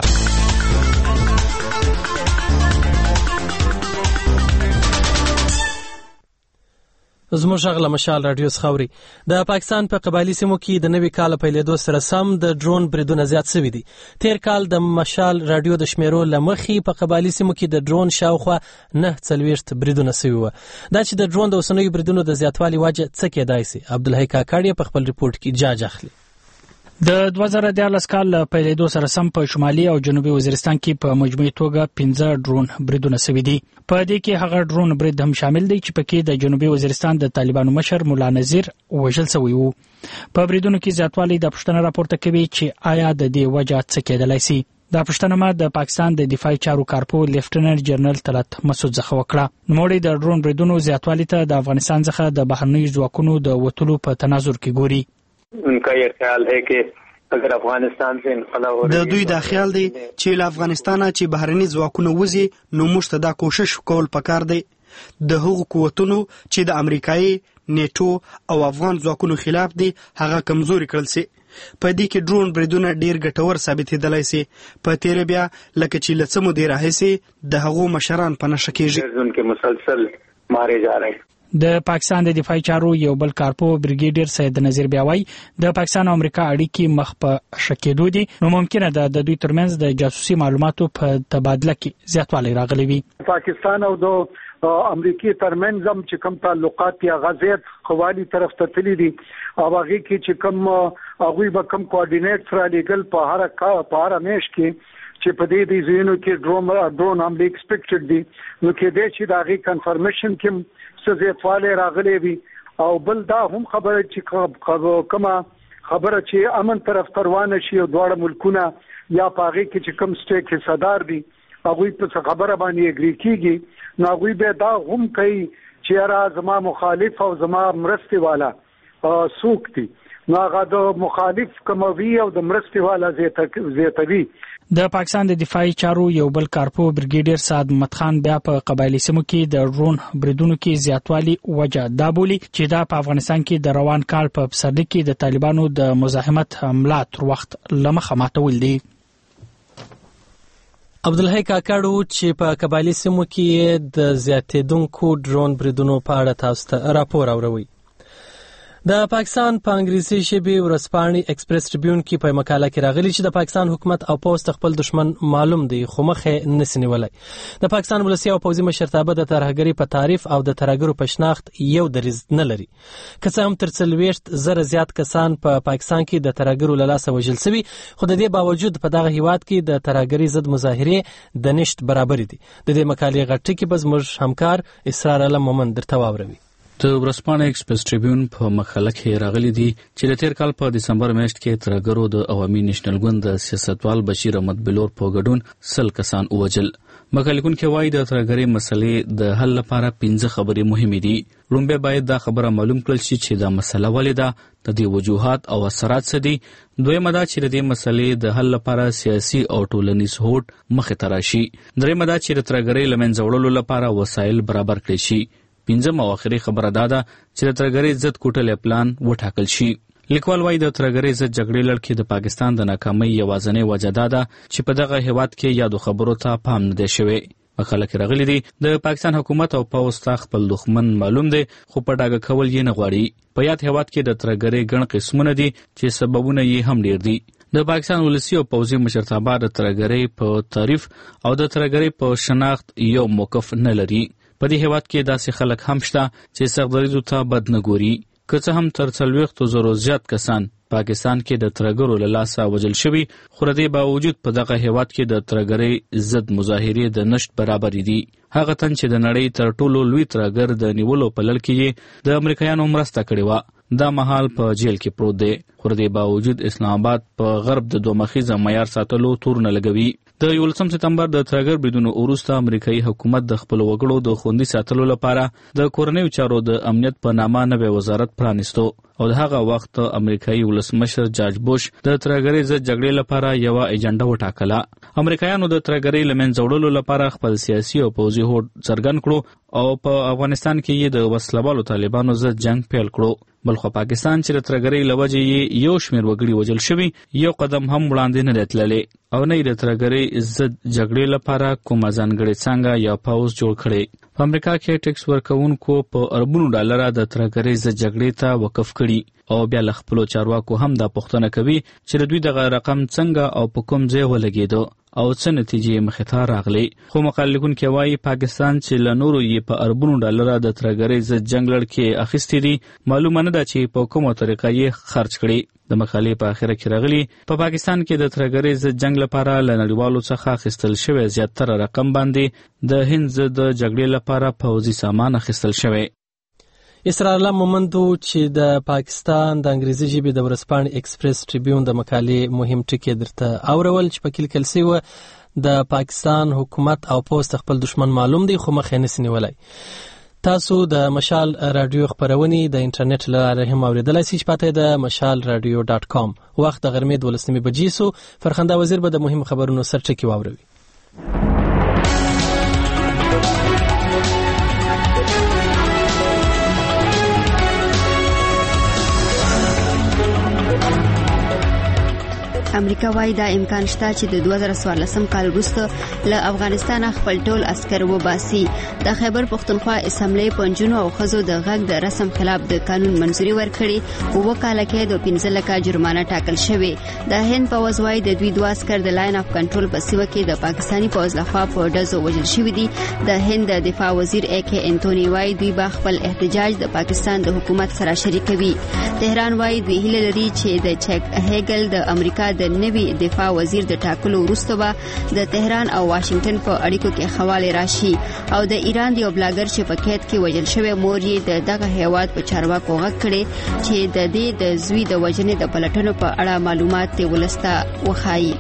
زموږ غږ له مشال رادیو خاوري. د پاکستان په قبایلی سیمو کې د نوي کال پیلېدو سره سم د ډرون بریدونه زیات شوي دي. تیر کال د مشال رادیو د شمیرو لمخې په قبایلی سیمو کې د ډرون شاوخوا نه څلوېښت بریدونه شوي وو. دا چې د ډرون د اوسنیو بریدونو د زیاتوالي وجه څه کېدای شي، عبدالحی کاکړ په خپل ریپورت کې جاج اخلي. د دوه زره دیارلس کال له پیلېدو سره سم په شمالي او جنوبي وزیرستان کې په مجموعي توګه پنځه ډرون بریدونه شوي دي. په دې کې هغه ډرون برید هم شامل دی چې پکې د جنوبي وزیرستان د طالبانو مشر مولا نذیر وژل شوی وو. په بریدونو کې زیاتوالی د پښتنه راپورته کوي چې آیا د دې وجه څه کېدلای شي. دا پښتنه ما د پاکستان د دفاعي چارو کارپو لیفټننټ جنرال طلعت مسعود څخه وکړه. نوموړي د ډرون بریدونو زیاتوالی ته د افغانستان څخه د بهرنیو ځواکونو د وټلو په تناظر کې ګوري. उनका ये ख्याल है कि अगर افغانستان سے انخلا हो د دوی دا خیال دی چې له افغانستانه چې بهرني ځواکونه وځي نو موږ ته دا کوشش کول پکار دی د هغو قوتونو چې د امریکایي نیټو او افغان ځواکونو خلاف دي هغه کمزوري کړل سي. په دې کې ډرون بریدونه ډیر ګټور ثابتېدلای سي. په تیر بیا لکه چې لڅ مو دی راهسي د هغو مشران په نشه کېږي उनके مسلسل مارے جا رہے ہیں. د پاکستان د دفاعي چارو یو بل کارپو بریګیډیر سید نذیر بیاوی د پاکستان او امریکا اړیکې مخ په شکېدو دي، نو ممکنه ده د دوی ترمنځ د جاسوسي معلوماتو په تبادله کې زیاتوالی راغلی وي. پاکستان او د امریکای ترمنځ هم چې کوم تعلقات یا غزيت قوالی طرف ته تللی دي او هغه کې چې کوم هغه به کوم کوارډینیټ را لګل په هر کا په هر میش کې چې په دې دي زینو کې ډرون ډرون هم ایکسپیکټډ دي، نو کې دې چې دا غي کنفرمیشن کې سزیتواله راغلي وي. او بل دا هم خبره چې کومه خبره چې امن طرف روانه شي او دواړه ملکونه یا پاغي کې چې کوم سټیک حصدار دي هغه په خبره باندې اګری کیږي، نو هغه به دا هم کوي چې را زما مخالف او زما مرستي والا سوق دي، نو هغه د مخالف کوموي او د مرستي والا زیاتوي. د پاکستان د دفاعي چارو یو بل کارپو بریګیډیر سعد محمد خان بیا په قبایلی سیمو کې د ډرون بریدونو کې زیاتوالی وجه دا بولی چې دا په افغانستان کې د روان کال په پسرلي کې د طالبانو د مزاحمت حمله تر وخت لمخه ماتول دي. عبدالحی کاکړ چې په قبایلی سیمو کې د زیاتېدونکو ډرون بریدونو په اړه تاسو ته راپور اوروي. د پاکستان په انګریزي ژبې ورځپاڼې ایکسپریس ټریبیون کې په مقاله کې راغلي چې د پاکستان حکومت او پوست خپل دشمن معلوم دی خو مخه نسي نیولای. د پاکستان ولسی او پوځي مشرتابه د ترهګری په تعریف او د ترهګرو په شناخت یو دریز نه لري. که څه هم تر څلوېښت زره زیات کسان په پا پاکستان کې د ترهګرو له لاسه وژل شوي، خو د دې باوجود په دغه هیواد کې د ترهګری ضد مظاهرې د نشټ برابر دي. د دې مقالې غټ کې به زموږ همکار اسرار علم مومن درته واوروي. د ورځپاڼې ایکسپریس ټریبیون په مقاله کې راغلي دي چې د تیر کال په دسمبر میاشت کې ترهګرو د عوامي نېشنل ګوند د سیاستوال بشیر احمد بلور په ګډون سل کسان ووژل. مقاله لیکونکي وایي د ترهګرۍ مسلې د حل لپاره پنځه خبرې مهمې دي. لومړی باید دا خبره معلوم کړل شي چې دا مسله ولې ده، د دې وجوهات او اثرات څه دي. دویمه دا چې د دې مسلې د حل لپاره سیاسي او ټولنیز هوډ مخې ته راشي. دریمه دا چې د ترهګرۍ له منځه وړلو لپاره وسایل برابر کړي شي. پنځم او اخري خبره دا ده چې د ترهګرۍ ضد کوټلې پلان وټاکل شي. لیکوال وايي د ترهګرۍ ضد جګړې لړ کې د پاکستان د ناکامۍ یوازینۍ وجه دا ده چې په دغه هیواد کې یادو خبرو ته پام نه دی شوی. مقاله کې راغلي دي د پاکستان حکومت او پوځ ته خپل دښمن معلوم دی خو په ډاګه کول یې نه غواړي. په یاد هیواد کې د ترهګرۍ ګڼ قسمونه دي چې سببونه یې هم ډیر دي. د پاکستان ولسی او پوځي مشرتابه د ترهګرۍ په تعریف او د ترهګرۍ په شناخت یو موقف نه لري. په دې هیواد کې داسې خلک هم شته چې سختدریځو ته بد نه ګوري. که څه هم تر څلوېښتو زرو زیات کسان پاکستان کې د ترهګرو له لاسه وژل شوي، خو د دې باوجود په دغه هیواد کې د ترهګرۍ ضد مظاهرې د نشت برابرې دي. هغه تن چې د نړۍ تر ټولو لوی ترهګر د نیولو په لړ کې د امریکایانو مرسته کړې وه، دا مهال په جیل کې پروت دی. خو د دې باوجود اسلام آباد په غرب د دوه مخیزه معیار ساتلو تور نه لګوي. د یولسم سپتمبر د ترهګر بریدونو وروسته امریکایي حکومت د خپلو وګړو د خوندي ساتلو لپاره د کورنیو چارو د امنیت په نامه نوی وزارت پرانیستو او د هغه وخت امریکایي ولسمشر جارج بوش د ترهګرۍ ضد جګړې لپاره یوه ایجنډا وټاکله. امریکایانو د ترهګرۍ له منځه وړلو لپاره خپل سیاسي او پوځي هوډ څرګند کړو او په افغانستان کې یې د وسلوالو طالبانو ضد جنگ پیل کړو. بلخو پاکستان چې د ترهګرۍ له وجې یې یو شمېر وګړي وژل شوي، یو قدم هم وړاندې نه دی تللی او نه یې د ترهګرۍ ضد جګړې لپاره کومه ځانګړې څانګه یا پوځ جوړ کړی. په امریکا کې ټیکس ورکوونکو په اربونو ډالر د ترهګریز جګړې ته وقف کړي او بیا له خپلو چارواکو هم دا پوښتنه کوي چې دوی دغه رقم څنګه او په کوم ځای ولګېدو او څه نتیجې مخې ته راغلي. خو مقاله لیکونکي وایي پاکستان چې له نورو یې په اربونو ډالر د ترهګریز جنګ لړ کې اخیستي دي، معلومه نه ده چې په کومه طریقه یې خرج کړي. د مقالې په اخره کې راغلي په پا پاکستان کې د ترهګریز جنګ لپاره له نړیوالو څخه اخیستل شوی زیاتره رقم باندې د هند ضد جګړې لپاره پوځي سامان اخیستل شوی. اسرار الله مومندو چې د پاکستان د انګریزي ژبې د ورځپاڼې ایکسپریس ټریبیون د مقالې مهم ټکي درته اورول چې په کې لیکل شوی د پاکستان حکومت او پوسټ خپل دشمن معلوم دی خو مخ یې نشي نیولای. تاسو د مشال رادیو خبرونې د انټرنیټ له لارې هم اوریدلای شئ چې پته د مشال رادیو ډاټ کام. وخت د غرمې دولسمې بجې سو. فرخنده وزیر به د مهم خبرونو سرټکی واوروي. امریکا وايي دا امکان شته چې د دوه زره څوارلسم کال وروسته له افغانستان خپل ټول عسكر وباسي. د خیبر پښتونخوا اسمبلی پنځونو او خزو د غږ د رسم خلاف د قانون منځوري ورکړي او وکاله کې د پنځه لکه جرمانه ټاکل شوی. د هند پوځ وايي د دوی دوه عسكر د لاین اف کنټرول په سیمه کې د پاکستاني پوځ لخوا په ډزو وژل شوی دي. د هند د دفاع وزیر اے کے انټونی وايي دوی به خپل احتجاج د پاکستان د حکومت سره شریکوي. تهران وايي دوی هیله لري چې د چک هیګل د امریکا د نوي دفاع وزیر د ټاکلو وروسته به د تهران او واشنگټن په اړیکو کې خواله راشي. او د ایران د یو بلاګر چې په قید کې وژل شوی مور یې د دغه هیواد په چارواکو غږ کړي چې د دې د زوی د وژنې د پلټنو په اړه معلومات ته ولسته وخایي.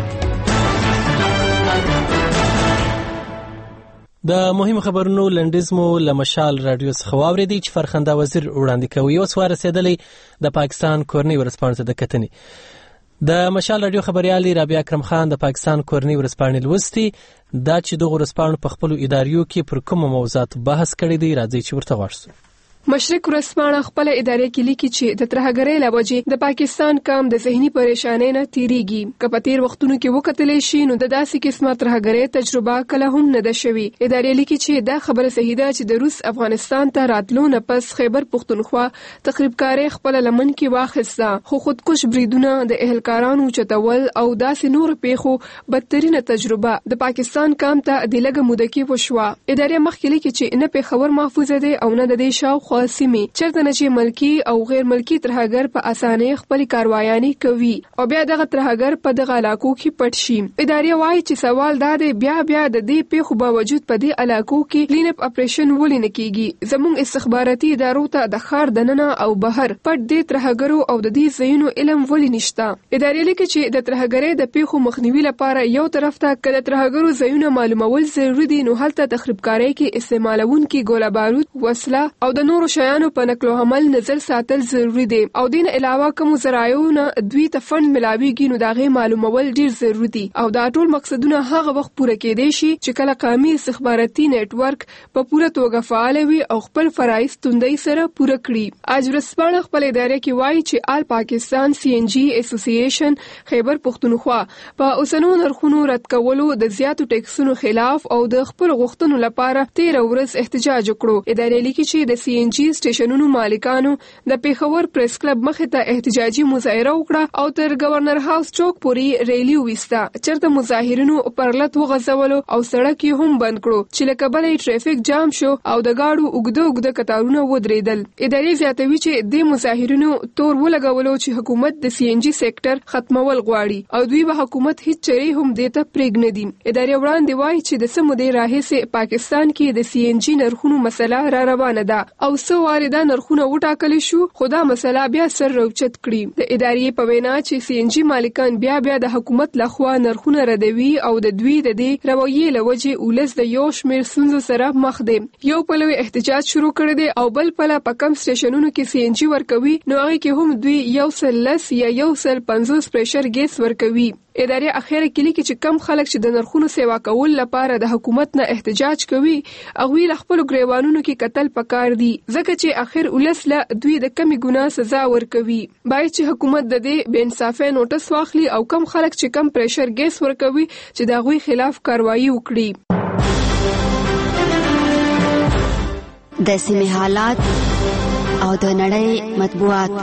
د مهم خبرونو لنډیزمو لمشال رادیو څخه واوریدي چې فرخنده وزیر وړاندې کوي. اوس ورسېدلې د پاکستان کورنۍ ورځپاڼې ته د کتنې. د مشال رادیو خبريالي رابعه اکرم خان د پاکستان کورنۍ ورځپاڼې لوستي دا چې د ورځپاڼو په خپل اداریو کې پر کوم موضوعات بحث کړی دی. راځي چې ورته ورسو. مشرق ورځپاڼه خپل ادارې کې لیکي چې د ترهګرۍ له وجې د پاکستان قوم د ذهني پریشانۍ نه تیریږي. که په تیر وختونو کې وکتلې شي نو د داسې قسمه ترهګرۍ تجربه کله هم نه ده شوې. ادارې لیکي چې دا خبره صحیح ده چې د روس افغانستان ته راتلو نه پس خیبر پښتونخوا تخریبکاري خپل لمن کې واخیسته، خو خودکش بریدونه د اهلکارانو چتول او داسې نور پیښو بدترینه تجربه د پاکستان قوم ته د لږه موده کې وشوه. ادارې مخکې لیکي چې نه پیښور محفوظه ده او نه د دې شاوخوا سیمې چرته نه چې ملکی او غیر ملکی ترهګر په اسانۍ خپل کاروایاني کوي او بیا دغه ترهګر په دغه علاقو کې پټ شي. ادارې وايي چې سوال دا دی بیا بیا د دې پیښو باوجود په دې علاقو کې کلین اپ اپریشن ولې نه کیږي. زموږ استخباراتي ادارو ته د ښار دننه او بهر پټ دې ترهګرو او د دې ځایونو علم ولې نشته. ادارې لیکي چې د ترهګرۍ د پیښو مخنیوي لپاره یو طرف ته کله ترهګرو ځایونه معلومول ضروري دي نو هلته تخریبکارۍ کې استعمالونکي ګوله بارود وسله او د نورو شیانو په نقل او حمل نظر ساتل ضروری دي او دین علاوه کوم ذرایعونه دوی ته فند ملاويږي نو داغه معلومول ډیر ضروری دي او دا ټول مقصدونه هغه وخت پوره کېدای شي چې کله قومي استخباراتي نت ورک په پوره توګه فعال وي او خپل فرایض توندۍ سره پوره کړي. اج ورځپاڼه خپل ادارې کې وایي چې آل پاکستان سی ان جی اسوسییشن خیبر پښتونخوا په اوسنو نرخونو رد کولو د زیاتو ټیکسونو خلاف او د خپل غوښتنو لپاره تیر ورځ احتجاج وکړو. ادارې لیکي چې د سی ان جی سټیشنونو مالکانو د پیښور پریس کلب مخې ته احتجاجي مظاهره وکړه او تر گورنر هاوس چوک پورې ریلی وسته. چرته مظاهرینو پرلط وغځولو او سړک یې هم بند کړو چې لکه بلې ټریفیک جام شو او د گاډو اوږده اوږده کتارونه ودرېدل. ادارې زیاتوي چې د مظاهرینو تور ولګولو چې حکومت د سی ان جی سېکټر ختمول غواړي او دوی به حکومت هیڅ چری هم دیته پرېګ نه دي. ادارې وړاندې وایي چې د سمو دی راهیسه پاکستان کې د سی ان جی نرخونو مسله را روانه ده او څو وارده نرخونه وټاکل شو خو دا مسله بیا سر روچت کړي. د ادارې په وینا چې سی ان جی مالکان بیا بیا د حکومت لخوا نرخونه ردوي او د دوی د دې رویې لوجه اولس د یو شمیر ستونزو سره مخ دي. یو پلوي احتجاج شروع کړی دی او بل پله په کم سټیشنونو کې سی ان جی ورکوي نو هغه کې هم دوی یو سل لس یا یو سل پنځوس پریشر ګیس ورکوي. ادارې اخیره کې لیکي چې کم خلک چې د نرخونو سیوا کول لپاره د حکومت نه احتجاج کوي هغوی له خپل ګریوانونو کې قتل پکار دي ځکه چې اخر ولس له دوی د کمی ګناه سزا ورکوي. باید چې حکومت د دې بے انصافۍ نوټس واخلي او کم خلک چې کم پریشر ګیس ورکوي چې د هغوی خلاف کاروایی وکړي. د سیمې حالات او د نړۍ مطبوعات.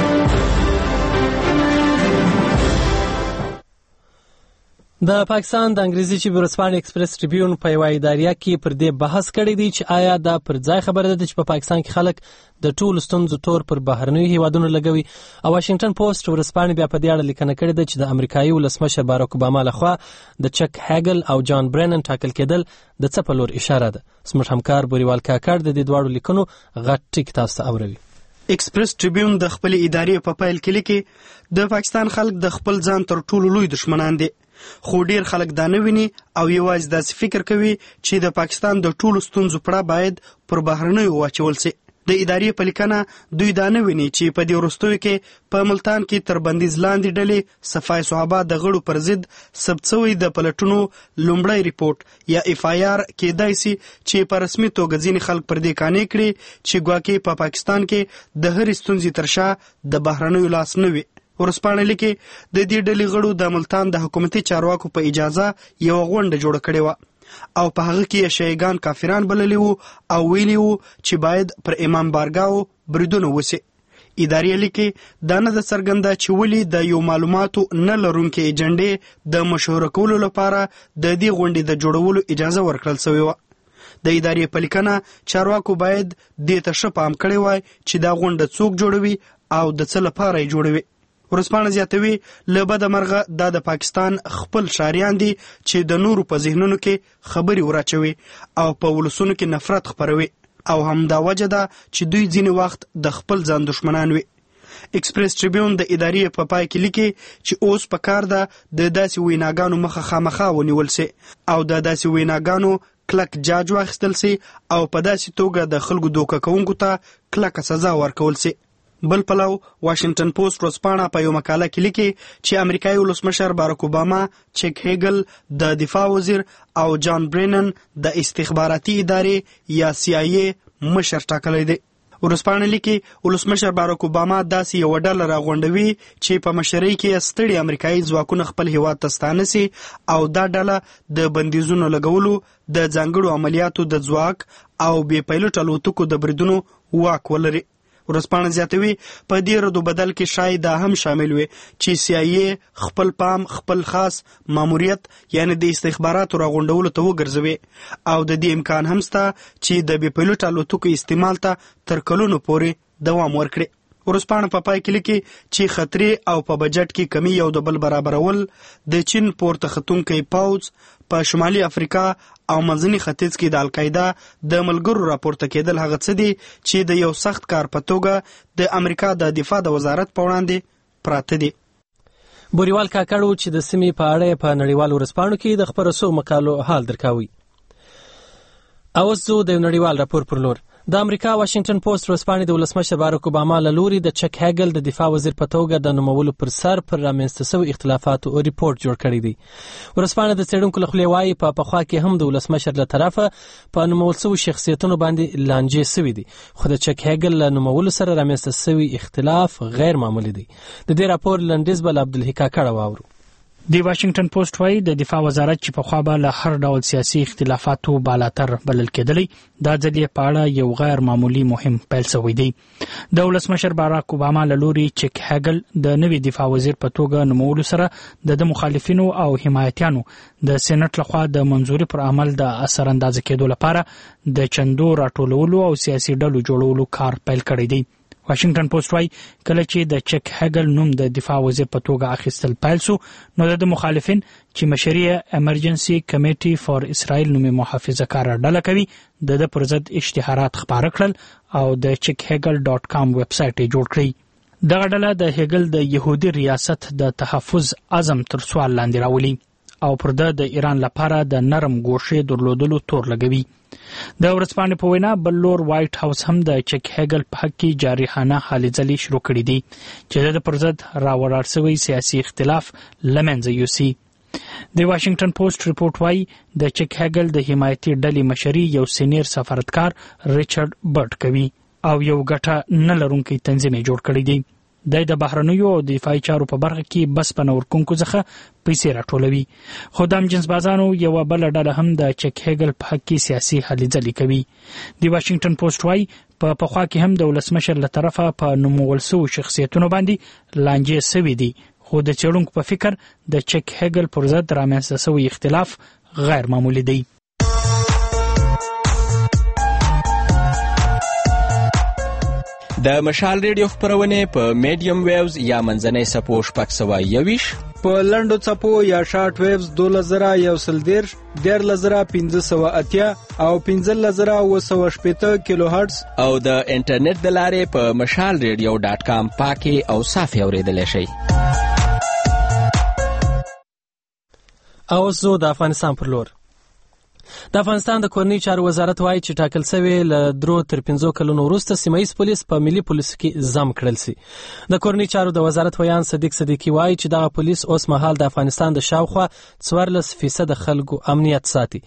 د پاکستان د انګریزي ژبې ورځپاڼې ایکسپریس ټریبیون په یوه اداریه کې پر دې بحث کړی دی چې آیا دا پر ځای خبره ده چې په پاکستان کې خلک د ټولو ستونزو تور پر بهرنیو هیوادونو لګوي. او واشنگټن پوسټ ورځپاڼې بیا په دې اړه لیکنه کړې ده چې د امریکایي ولسمشر باراک اوباما لخوا د چک هاګل او جان برینن ټاکل کېدل د څه په لور اشاره ده. زموږ همکار بوریوال کاکړ د دې دواړو لیکنو غټ ټیک تاسو ته اوروي. ایکسپریس ټریبیون د خپل ادارې په پیل کې لیکي د پاکستان خلک د خپل ځان تر ټولو لوی دشمنان دي، خو ډیر خلک دا نه ویني او یوازې داسې فکر کوي چې د پاکستان د ټولو ستونزو پړه باید پر بهرنیو واچول سي. د ادارې په لیکنه دوی دا نه ویني چې په دې وروستیو کې په ملتان کې تر بندیز لاندې ډلې صفای صحابه د غړو پر ضد ثبت شوی د پلټونو لومړی ریپورت یا اف آی آر کېدای سي چې په رسمي توګه ځینې خلک پر دې قانع کړي چې ګواکې په پاکستان کې د هرې ستونزې تر شا د بهرنیو لاس نه وي. ورسپانه لیکي د دې ډلې غړو د ملتان د حکومتي چارواکو په اجازه یو غونډه جوړه کړې و او په هغه کې شیعاګان کافران بللي وو او ویلي وو چې باید پر امام بارګاو بریدونه وشي. ادارې لیکي دا نه د څرګنده چې ولې د یو معلوماتو نه لرونکي ایجنډې د مشهور کولو لپاره د دې غونډې د جوړولو اجازه ورکړل شوې وه. د ادارې په لیکنه چارواکو باید دې ته ښه پام کړی وای چې دا غونډه څوک جوړوي او د څه لپاره یې جوړوي. ورځپاڼه زیاتوي له بده مرغه دا د پاکستان خپل شاریان دي چې د نورو په ذهنونو کې خبري وراچوي او په ولسونو کې نفرت خپروي او هم دا وجه ده چې دوی ځینې وخت د خپل ځان دشمنان وي. ایکسپریس ټریبیون د ادارې په پای کې لیکي چې اوس په کار ده د داسې ویناګانو مخه خامخا ونیول سي او د داسې ویناګانو کلک جاج واخیستل سي او په داسې توګه د خلکو دوکه کوونکو ته کلکه سزا ورکول سي. بل پلو واشنگټن پوسټ ورځپاڼه په یو مقاله کې لیکي چې امریکایي ولسمشر باراک اوباما چک هاګل د دفاع وزیر او جان برینن د استخباراتي ادارې یا سی آی ای مشر ټاکلی دی. ورځپاڼه لیکي ولسمشر باراک اوباما داسې یو ډله راغونډوي چې په مشرۍ کې ستړي امریکایي ځواکونه خپل هیواد ته ستانه سي او دا ډله د بندیزونو لګولو د ځانګړو عملیاتو د ځواک او بې پیلوټ الوتکو د بریدونو واک ولري. ورځپاڼه زیاتوي په دې ردو بدل کې شاید دا هم شامل وي چې سی آی ای خپل پام خپل خاص ماموریت یعنی د استخباراتو راغونډولو ته وګرځوي او د دې امکان هم شته چې د بې پیلوټ الوتکو استعمال ته تر کلونو پورې دوام ورکړي. ورځپاڼه په پای کې لیکي چې خطرې او په بجټ کې کمی یو د بل برابرول د چین پورته ختونکی پوځ په شمالي افریقا او منځني ختیځ کې د القاعده د ملګرو راپورته کېدل هغه څه دي چې د یو سخت کار په توګه د امریکا د دفاع د وزارت په وړاندې پراته دي. بوریوال کاکړو چې د سیمې په اړه په نړیوالو ورځپاڼو کې د خبرو سو مقالو حال درکاوي. اوس زه د نړیوال راپور پر لور د امریکا واشنگټن پوسټ ورځپاڼې د ولسمشر باراک اوباما له لوري د چک هاګل د دفاع وزیر په توګه د نومولو پر سر پر رامنځته شوي اختلافاتو ریپورت جوړ کړی دی. ورځپاڼه د څېړونکو له خولې وایي په پخوا کې هم د ولسمشر له طرفه په نومول شوي شخصیتونو باندې لانجې شوي دي، خو د چک هاګل له نومولو سره رامنځته شوي اختلاف غیر معمولي دی. د دې راپور لنډیز بل عبدالحی کاکړ واورو. د واشنگټن پوسټ وايي د دفاع وزارت چې په خوا به له هر ډول سیاسي اختلافاتو بالاتر بلل کېدلی دا ځل یې په اړه یو غیر معمولی مهم پیل شوی دی. د ولسمشر باراک اوباما له لوري چک هاګل د نوي دفاع وزیر په توګه نومولو سره د مخالفینو او حمایتیانو د سېنات لخوا د منځوري پر عمل د اثر اندازه کېدو لپاره د چندو راټولولو او سیاسي ډلو جوړولو کار پیل کړی دی. واشنگټن پوسټ وايي کله چې د چک هاګل نوم د دفاع وزیر په توګه اخیستل پیل شو نو د مخالفین چې مشري امرجنسي کمیټي فار اسرائیل نومي محافظه کار ډله کوي د د پر ضد اشتهارات خپاره کړل او د چک هاګل ډاټ کام ویب سایټ جوړ کړی. دغه ډله د هاګل د يهودي ریاست د تحفظ عزم تر سوال لاندې راولي او پر د ایران لپاره د نرم ګوښې درلودلو تور لګوي. د ورځپاڼې په وینا بل لور وایټ هاوس هم د چک هاګل په حق کې جارحانه هلې ځلې شروع کړي دي چې د پر ضد راولاړ شوی سیاسي اختلاف له منځه یوسي. د واشنگټن پوسټ ریپورت وايي د چک هاګل د حمایتي ډلې مشري یو سینیر سفارتکار ریچارډ برټ کوي او یو ګټه نه لرونکی تنظیم جوړ کړی دی. د بهرنیو او دفاعي چارو په برخه کې بس پنورکونکو څخه پیسې راټولوي. خو د جنس بازانو یو بل ډله هم د چک هیګل په حق کې سیاسي هلې ځلې کوي. د واشنگټن پوسټ وايي په پخوا کې هم د ولسمشر له طرفه په نومول شوو شخصیتونو باندې لانجې سوي دي، خو د څېړونکو په فکر د چک هیګل پر ضد رامنځته شوی اختلاف غیر معمولی دی. د مشال ریډیو خبرونه په میډیم ویوز یا منځنۍ سپو شپږ سوه یوویش، په لنډو څپو یا شارټ ویوز دوله زره یو سل دېرش، دیارلس زره پنځه سوه اتیا او پنځلس زره اووه سوه شپېته کیلو هرټز او د انټرنیټ د لارې په مشال ریډیو ډاټ کام پاکي او صافي اورېدلی شئ. او زه د افغانستان پر لور. د افغانستان د کورنۍ چارو وزارت وایي چې ټاکل شوی له درو تر پنځو کلونو وروسته سیمه ییز پولیس په ملي پولیسو کې ضم کړل شي. د کورنۍ چارو د وزارت ویان صدیق صدیقي وایي چې دغه پولیس اوس مهال د افغانستان د شاوخوا څوارلس فیصد خلکو امنیت ساتي.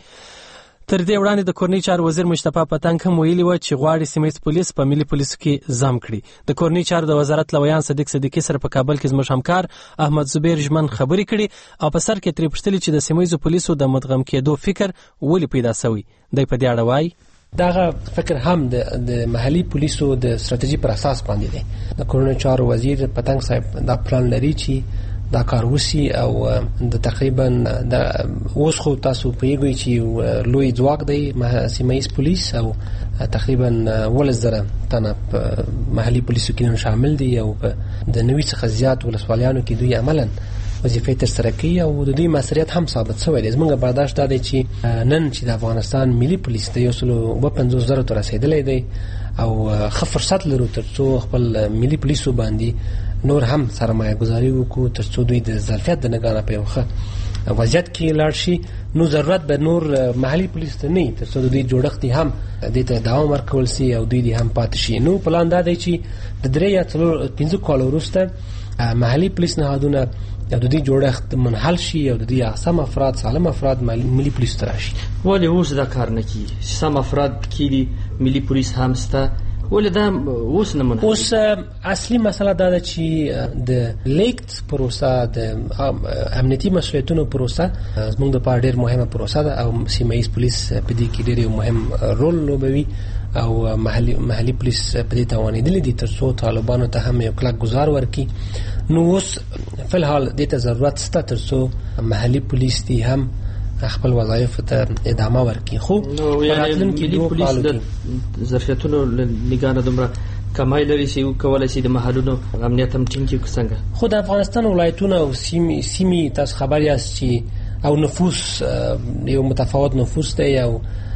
تر دې وړاندې د کورنۍ چارو وزیر مصطفی پتنګ هم ویلي و چې غواړي سیمه ییز پولیس په ملي پولیسو کې ضم کړي. د کورنۍ چارو د وزارت لویان صدیق صدیقي سره په کابل کې زموږ همکار احمد زبیر ژمن خبرې کړي او په سر کې ترې پوښتلي چې د سیمه ییزو پولیسو د مدغم کېدو فکر ولې پیدا شوی. دی په دې اړه وایي دغه فکر هم د د محلي پولیسو د ستراتیژي پر اساس باندې دی. د کورنۍ چارو وزیر پتنګ صاحب دا پلان لري چې دا کار وسی او د تقریبا د اوس خو تاسو پیږئ چې لوی ځواک دی سیمه ییز پولیس او تقریبا ولس زره تنه محلي پولیسو کې شامل دي او د نوي څخه زیات ولسوالیانو کې دوی عملاً وظیفې ترسره کوي او د دوی مسؤلیت هم ثابت شوی دی. زموږ برداشت دا دی چې نن چې د افغانستان ملي پولیس د یو سلو اووه پنځوس زرو ته رسېدلی دی او ښه فرصت لرو تر څو خپل ملي پولیسو باندې نور هم سرمایه گذاري وکړو تر څو دوی د ظرفیت د نګانه په یو ښه وضعیت کې لاړ شي. نو ضرورت به نور محلي پولیس ته نه تر څو د دوی جوړښت هم دې ته دوام ورکول شي او دوی هم پاتې شي. نو پلان دا دی چې د درې یا څلور پنځه کال وروسته محلي پولیس نهادونه د دوی جوړښت منحل شي او د دوی سم افراد سالم افراد ملي پولیس ته راشي. ولې اوس دا کار نه کیږي؟ سم افراد کیږي ملي پولیس هم شته، ولې دا اوس نه منحل؟ اوس اصلي مسله دا ده چې د لیکت پروسه د امنیتي مسؤلیتونو پروسه زموږ لپاره ډېر مهمه پروسه ده او سیمه ییز پولیس په دې کې ډېر مهم رول لوبوي او محلي محلي پولیس په دې توانېدلي دي تر څو طالبانو ته هم یو کلک ګزار ورکړي. نو اوس فلحال دې ته ضرورت شته تر څو محلي پولیس دي هم خپل وظایف ته ادامه ورکړي. خو راتلونکي ملي پولیس د ظرفیتونو نگانه دومره کمای لري چې کولای شي د محلونو امنیت هم ټینګ کړي څنګه؟ خو د افغانستان ولایتونه او سیمې سیمې تاسو خبر یاست چې او نفوس یو متفاوت نفوس دی او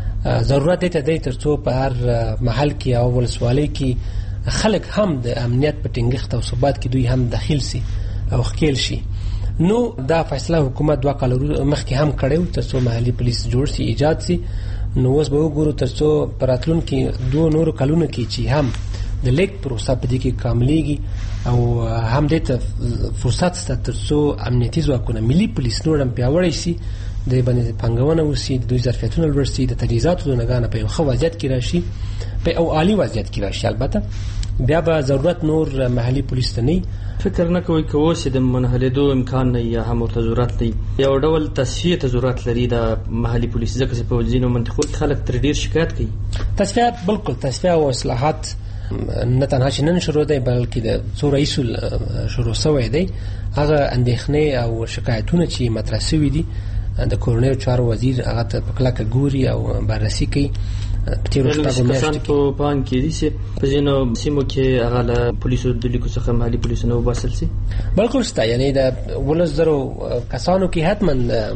ضرورت دی ته دی تر څو په هر محل کې او ولسوالۍ کې خلک هم د امنیت په ټینګښت او ثبات کې دوی هم داخل شي او ښکیل شي. نو دا فیصله حکومت دوه کال مخکې هم کړې تر څو محلي پولیس جوړ شي ایجاد شي. نو اوس به وګورو تر څو په راتلونکي دوه نورو کلونو کې چې هم د لیک پروسه په دې کې کاملېږي او هم دې ته فرصت شته تر څو امنیتي ځواکونه ملي پولیس نور هم پیاوړی شي، د باندې پنګونه وشي، د دوی ظرفیتونه لوړ شي، د تجهیزاتو د نګانه په یو ښه وضعیت کې راشي، په او عالی وضعیت کې راشي. البته بیا به ضرورت نور محلي پولیس ته نه. فکر نه کوي که اوس د منحلېدو امکان نه یا هم ورته ضرورت دی؟ یو ډول تصفیې ته ضرورت لري د محلي پولیس ځکه چې په ځینو منطقو کې خلک تر ډېر شکایت کوي. تصفیه بالکل تصفیه او اصلاحات نه تنها چې نن شروع دی بلکې د څو رئیسو شروع شوی دی. هغه اندېښنې او شکایتونه چې مطرح شوي دي د کورنۍ چارو وزیر هغه ته په کلکه ګوري او بررسي کوي. په تیرو شپږو میاشتو کې په پام کې دي چې په ځینو سیمو کې هغه له پولیسو د لیکو څخه محلي پولیسو نه وباسل شي. بالکل شته، یعنی د ولس زرو کسانو کې حتما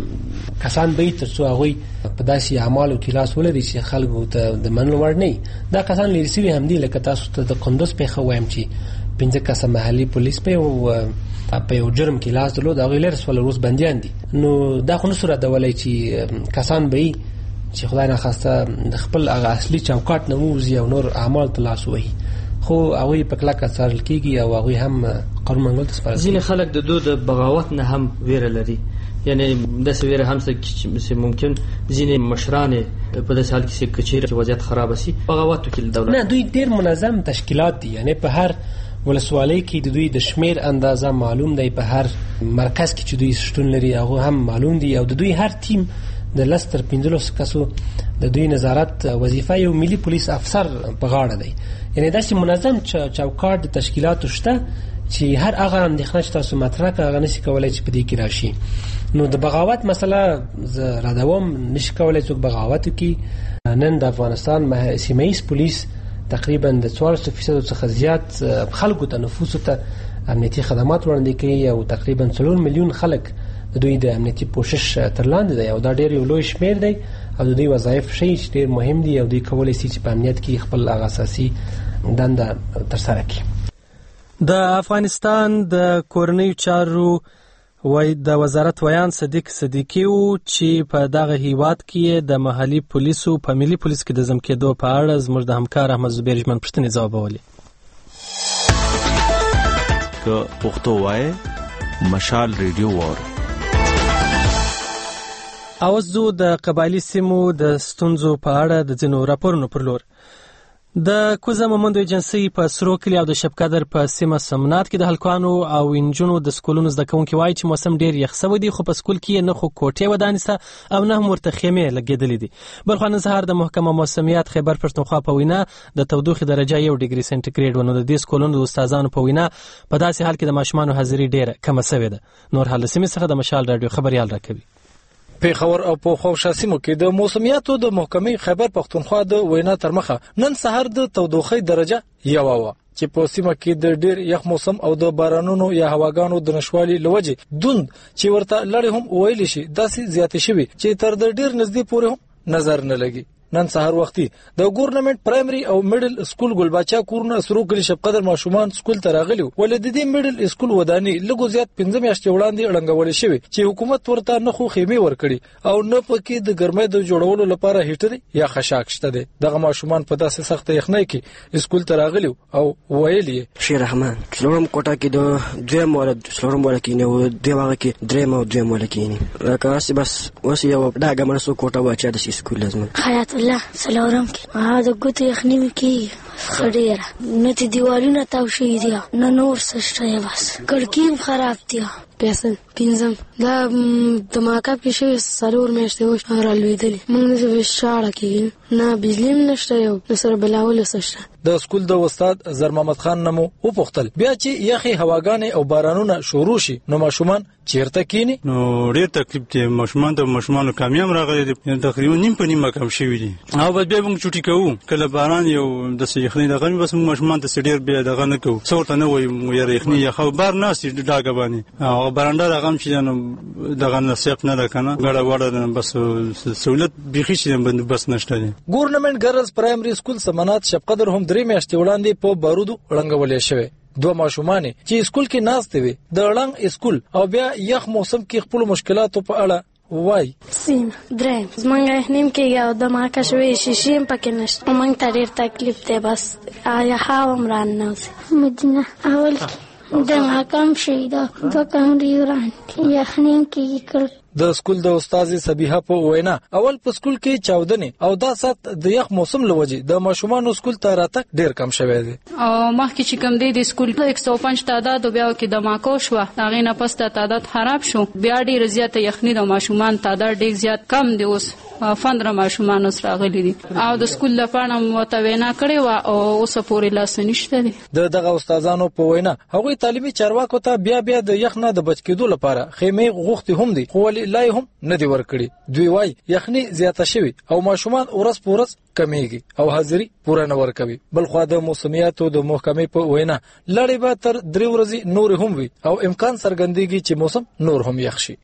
کسان به تر څو هغوی په داسې اعمالو کې لاس ولري چې خلکو ته د منلو وړ نه. دا کسان لري سوي هم دي لکه تاسو ته د قندوز پیښه وایم چې پنځه کسه محلي پولیس په یو په یو جرم کې لاس درلود، هغوی لرې سول روز بندیان دي. نو دا خو نه صورت دولی چې کسان به چې خدای ناخواسته د خپل هغه اصلي چوکاټ نه ووځي او نور اعمال ته لاس ووهي، خو هغوی په کلکه څارل کېږي او هغوی هم قانون منګولو ته سپارل کېږي. ځینې خلک د دو د بغاوت نه هم ویره لري، یعنی داسې ویره هم شته چې ممکن ځینې مشران په داسې حال کې چې کچېرې وضعیت خرابه شي بغاوت وکړي دولت. نه، دوی ډېر منظم تشکیلات دي، یعنی په هر ولسوالۍ کې د دوی د شمیر اندازه معلوم دی، په هر مرکز کې چې دوی شتون لري هغه هم معلوم دي، او د دوی هر ټیم د لس تر پنځلسو کسو د دوی نظارت وظیفه یو ملي پولیس افسر په غاړه دی. یعنې داسې منظم چوکاټ د تشکیلاتو شته چې هر هغه اندېښنه چې تاسو مطرح کړه هغه نشي کولی چې په دې کې راشي. نو د بغاوت مسله زه رادوم، نشي کولی څوک بغاوت وکړي. نن د افغانستان سیمه ییز پولیس تقریبا د څوارلسو فیصدو څخه زیات خلکو ته نفوسو ته امنیتي خدمات وړاندې کوي، او تقریبا څلور میلیون خلک د دوی د امنیتي پوشش تر لاندې دی، او دا ډېر یو لوی شمیر دی، او د دوی وظایف ښیي چې ډېر مهم دي، او دوی کولی شي چې په امنیت کې خپل هغه اساسي دنده ترسره کړي. د افغانستان د کورنیو چارو وای د وزارت ویان صدیق صدیقی و چې په دغه هیواد کې د محلي پولیسو په ملي پولیس کې د ضم کېدو په اړه زموږ د همکار احمد زبیر ژمن پوښتنې ځوابولې. که پښتو وای مشال ریډیو وار. اوس زه د قبایلي سیمو د ستونزو په اړه د ځینو راپورونو پر لور. د کوزه مومند ایجنسۍ په سرو کلي او د شبقدر په سیمه سمنات کې د هلکانو او انجونو د سکولونو زده کوونکي وایي چې موسم ډېر یخ سوی دی، خو په سکول کې نه خو کوټې ودانیسه او نه هم ورته خیمې لګېدلې دي. بل خوا نن سهار د محکمه موسمیات خیبر پښتونخوا په وینا د تودوخې درجه یو ډیګري سنټیګریډ و، نو د دې سکولونو د استادانو په وینا په داسې حال کې د ماشومانو حاضري ډېره کمه سوې ده. نور حال سیمې څخه د مشال راډیو خبریال راکوي. پیښور او په خوشا سیمو کې د موسمیاتو د محکمې خیبر پښتونخوا د وینا تر مخه نن سهار د تودوخې درجه یو و چې په سیمه کې د ډېر یخ موسم او د بارانونو یا هواګانو د نشوالي لوجه دوند چې ورته لړې هم ویل شي داسې زیاتې شوي چې تر د ډېر نږدې پورې هم نظر نه لګي. نن سهار وختي د ګورنمنت پرایمري او میډل سکول ګلباچا کورونه سرو کلی شبقدر ماشومان سکول ته راغلي ول د دې میډل سکول وداني لږ زیات پنځه میاشتې وړاندې اړنګول شوی چې حکومت ورته نه خو خیمه ورکړي او نه پکې د ګرمۍ د جوړولو لپاره هیټر یا خشاک شته دي. دغه ماشومان په داسې سخت یخنۍ کې سکول ته راغلي او ویلي شیر رحمان څلورم کوټه کې د دویم ولد څلورم ولد کې نو دیوغه کې دریم او دریم ولد کې راکاسي بس وس یو دا ګمر سو کوټه واچا د سکول لازم حیات الله سلام کې ها د ګوتې یخنۍ کې خډیره نه تی دیوالونه تاو شي دي نه نور سشته بس کړکۍ خراب دي. پیسل پینځم دا د ماکاب کې شوی سلور میاشتې و رالوېدلې موږ نه شاړه کې نه بجلی نشته یو سره بلاول سشته. د سکول د استاد زر محمد خان نمو او پختل بیا چې یخي هواګانې او بارانونه شروع شي نو ماشومان چیرته کینی نو ډېر تکلیف دی. ماشومان د ماشومانو کامیاب راغلي دي تقریبا نیم په نیم کم شوی دي او بیا موږ چټي کوو کله باران یو د سیخنی دغه بس موږ ماشومان ته ډېر بیا دغه نه کوو څورته نه وای مو یخنی یا خبر نه سي ډاګه باندې او برانډه رقم چې نو دغه نصیب نه راکنه غړ وړ بس سہولت بيخي شي بس نشته دي. ګورنمنت ګرلز پرایمري سکول سمنات شبقدر هم درې میاشتې وړاندې په بارودو رنګولې شوی. دوه ماشومان چې سکول کې ناشته وي د اړنګ سکول او بیا یخ موسم کې خپل مشکلاتو په اړه وای. سین درې زمونږ نیم کې یو د ماکا شوی شیشیم پکې نشته موږ ته ډېر تکلیف دی بس آیا هاوم ران نه مدینه اول د ماکام شي دا د کوم ریوران یخنیم کې کړ. د سکول د استاد سبیحه په وینا اول په سکول کې چاودنې او دا سات د یخ موسم لوجه د ماشومان سکول ته راتګ ډیر کم شوی دی. او مخکې چې کم دی د سکول په یک سوه او پنځه تعداد بیا کې د ماکو شو هغه نه پس تعداد خراب شو بیا ډیر زیات یخنی د ماشومان تعداد ډیر زیات کم دی. اوس فندره ماشومان سره غلي دي او د سکول لپاره متوینا کړي او اوس پورې لاس نشته دي. د دغه استادانو په وینا هغوی تعلیمي چارواکو ته بیا بیا د یخ نه د بچ کېدو لپاره خیمه غوښتي هم دي خو لای هم نه دی ورکړي. دوی وای یخنی زیاته شوی او ماشومان ورس پورس کمیږي او حاضری پوره نه ورکوي. بل خو د موسمیاتو د محکمې په وینا لړې به تر درې ورځې نور هم وي او امکان څرګندېږي چې موسم نور هم یخ شي.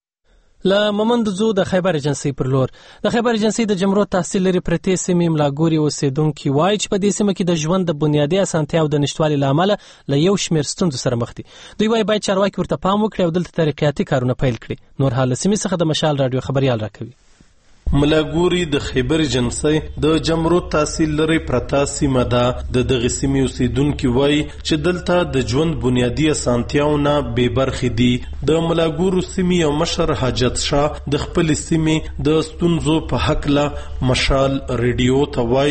له مومند زو د خیبر ایجنسۍ پر لور د خیبر ایجنسۍ د جمرو تحصیل لري پرتې سیمې ملاګوري اوسیدونکو وایي چې په دې سیمه کې د ژوند د بنیادي اسانتیاو د نشټوالي لامل له یو شمېر ستونزو سره مخ دي. دوی وایي باید چارواکي ورته پام وکړي او دلته ترقیاتي کارونه پیل کړي. نور حال سیمې څخه د مشال راډیو خبريال راکوي. ملاګوري د خیبر ایجنسۍ د جمرو تحصیل لري پرتا سیمه ده. د دغه سیمې اوسیدونکو وایي چې دلته د ژوند بنیادی اسانتیاونه بې برخې دي. د ملاګورو سیمې یو مشر حاجت شاه د خپل سیمې د ستونزو په حق له مشال ریډیو ته وایي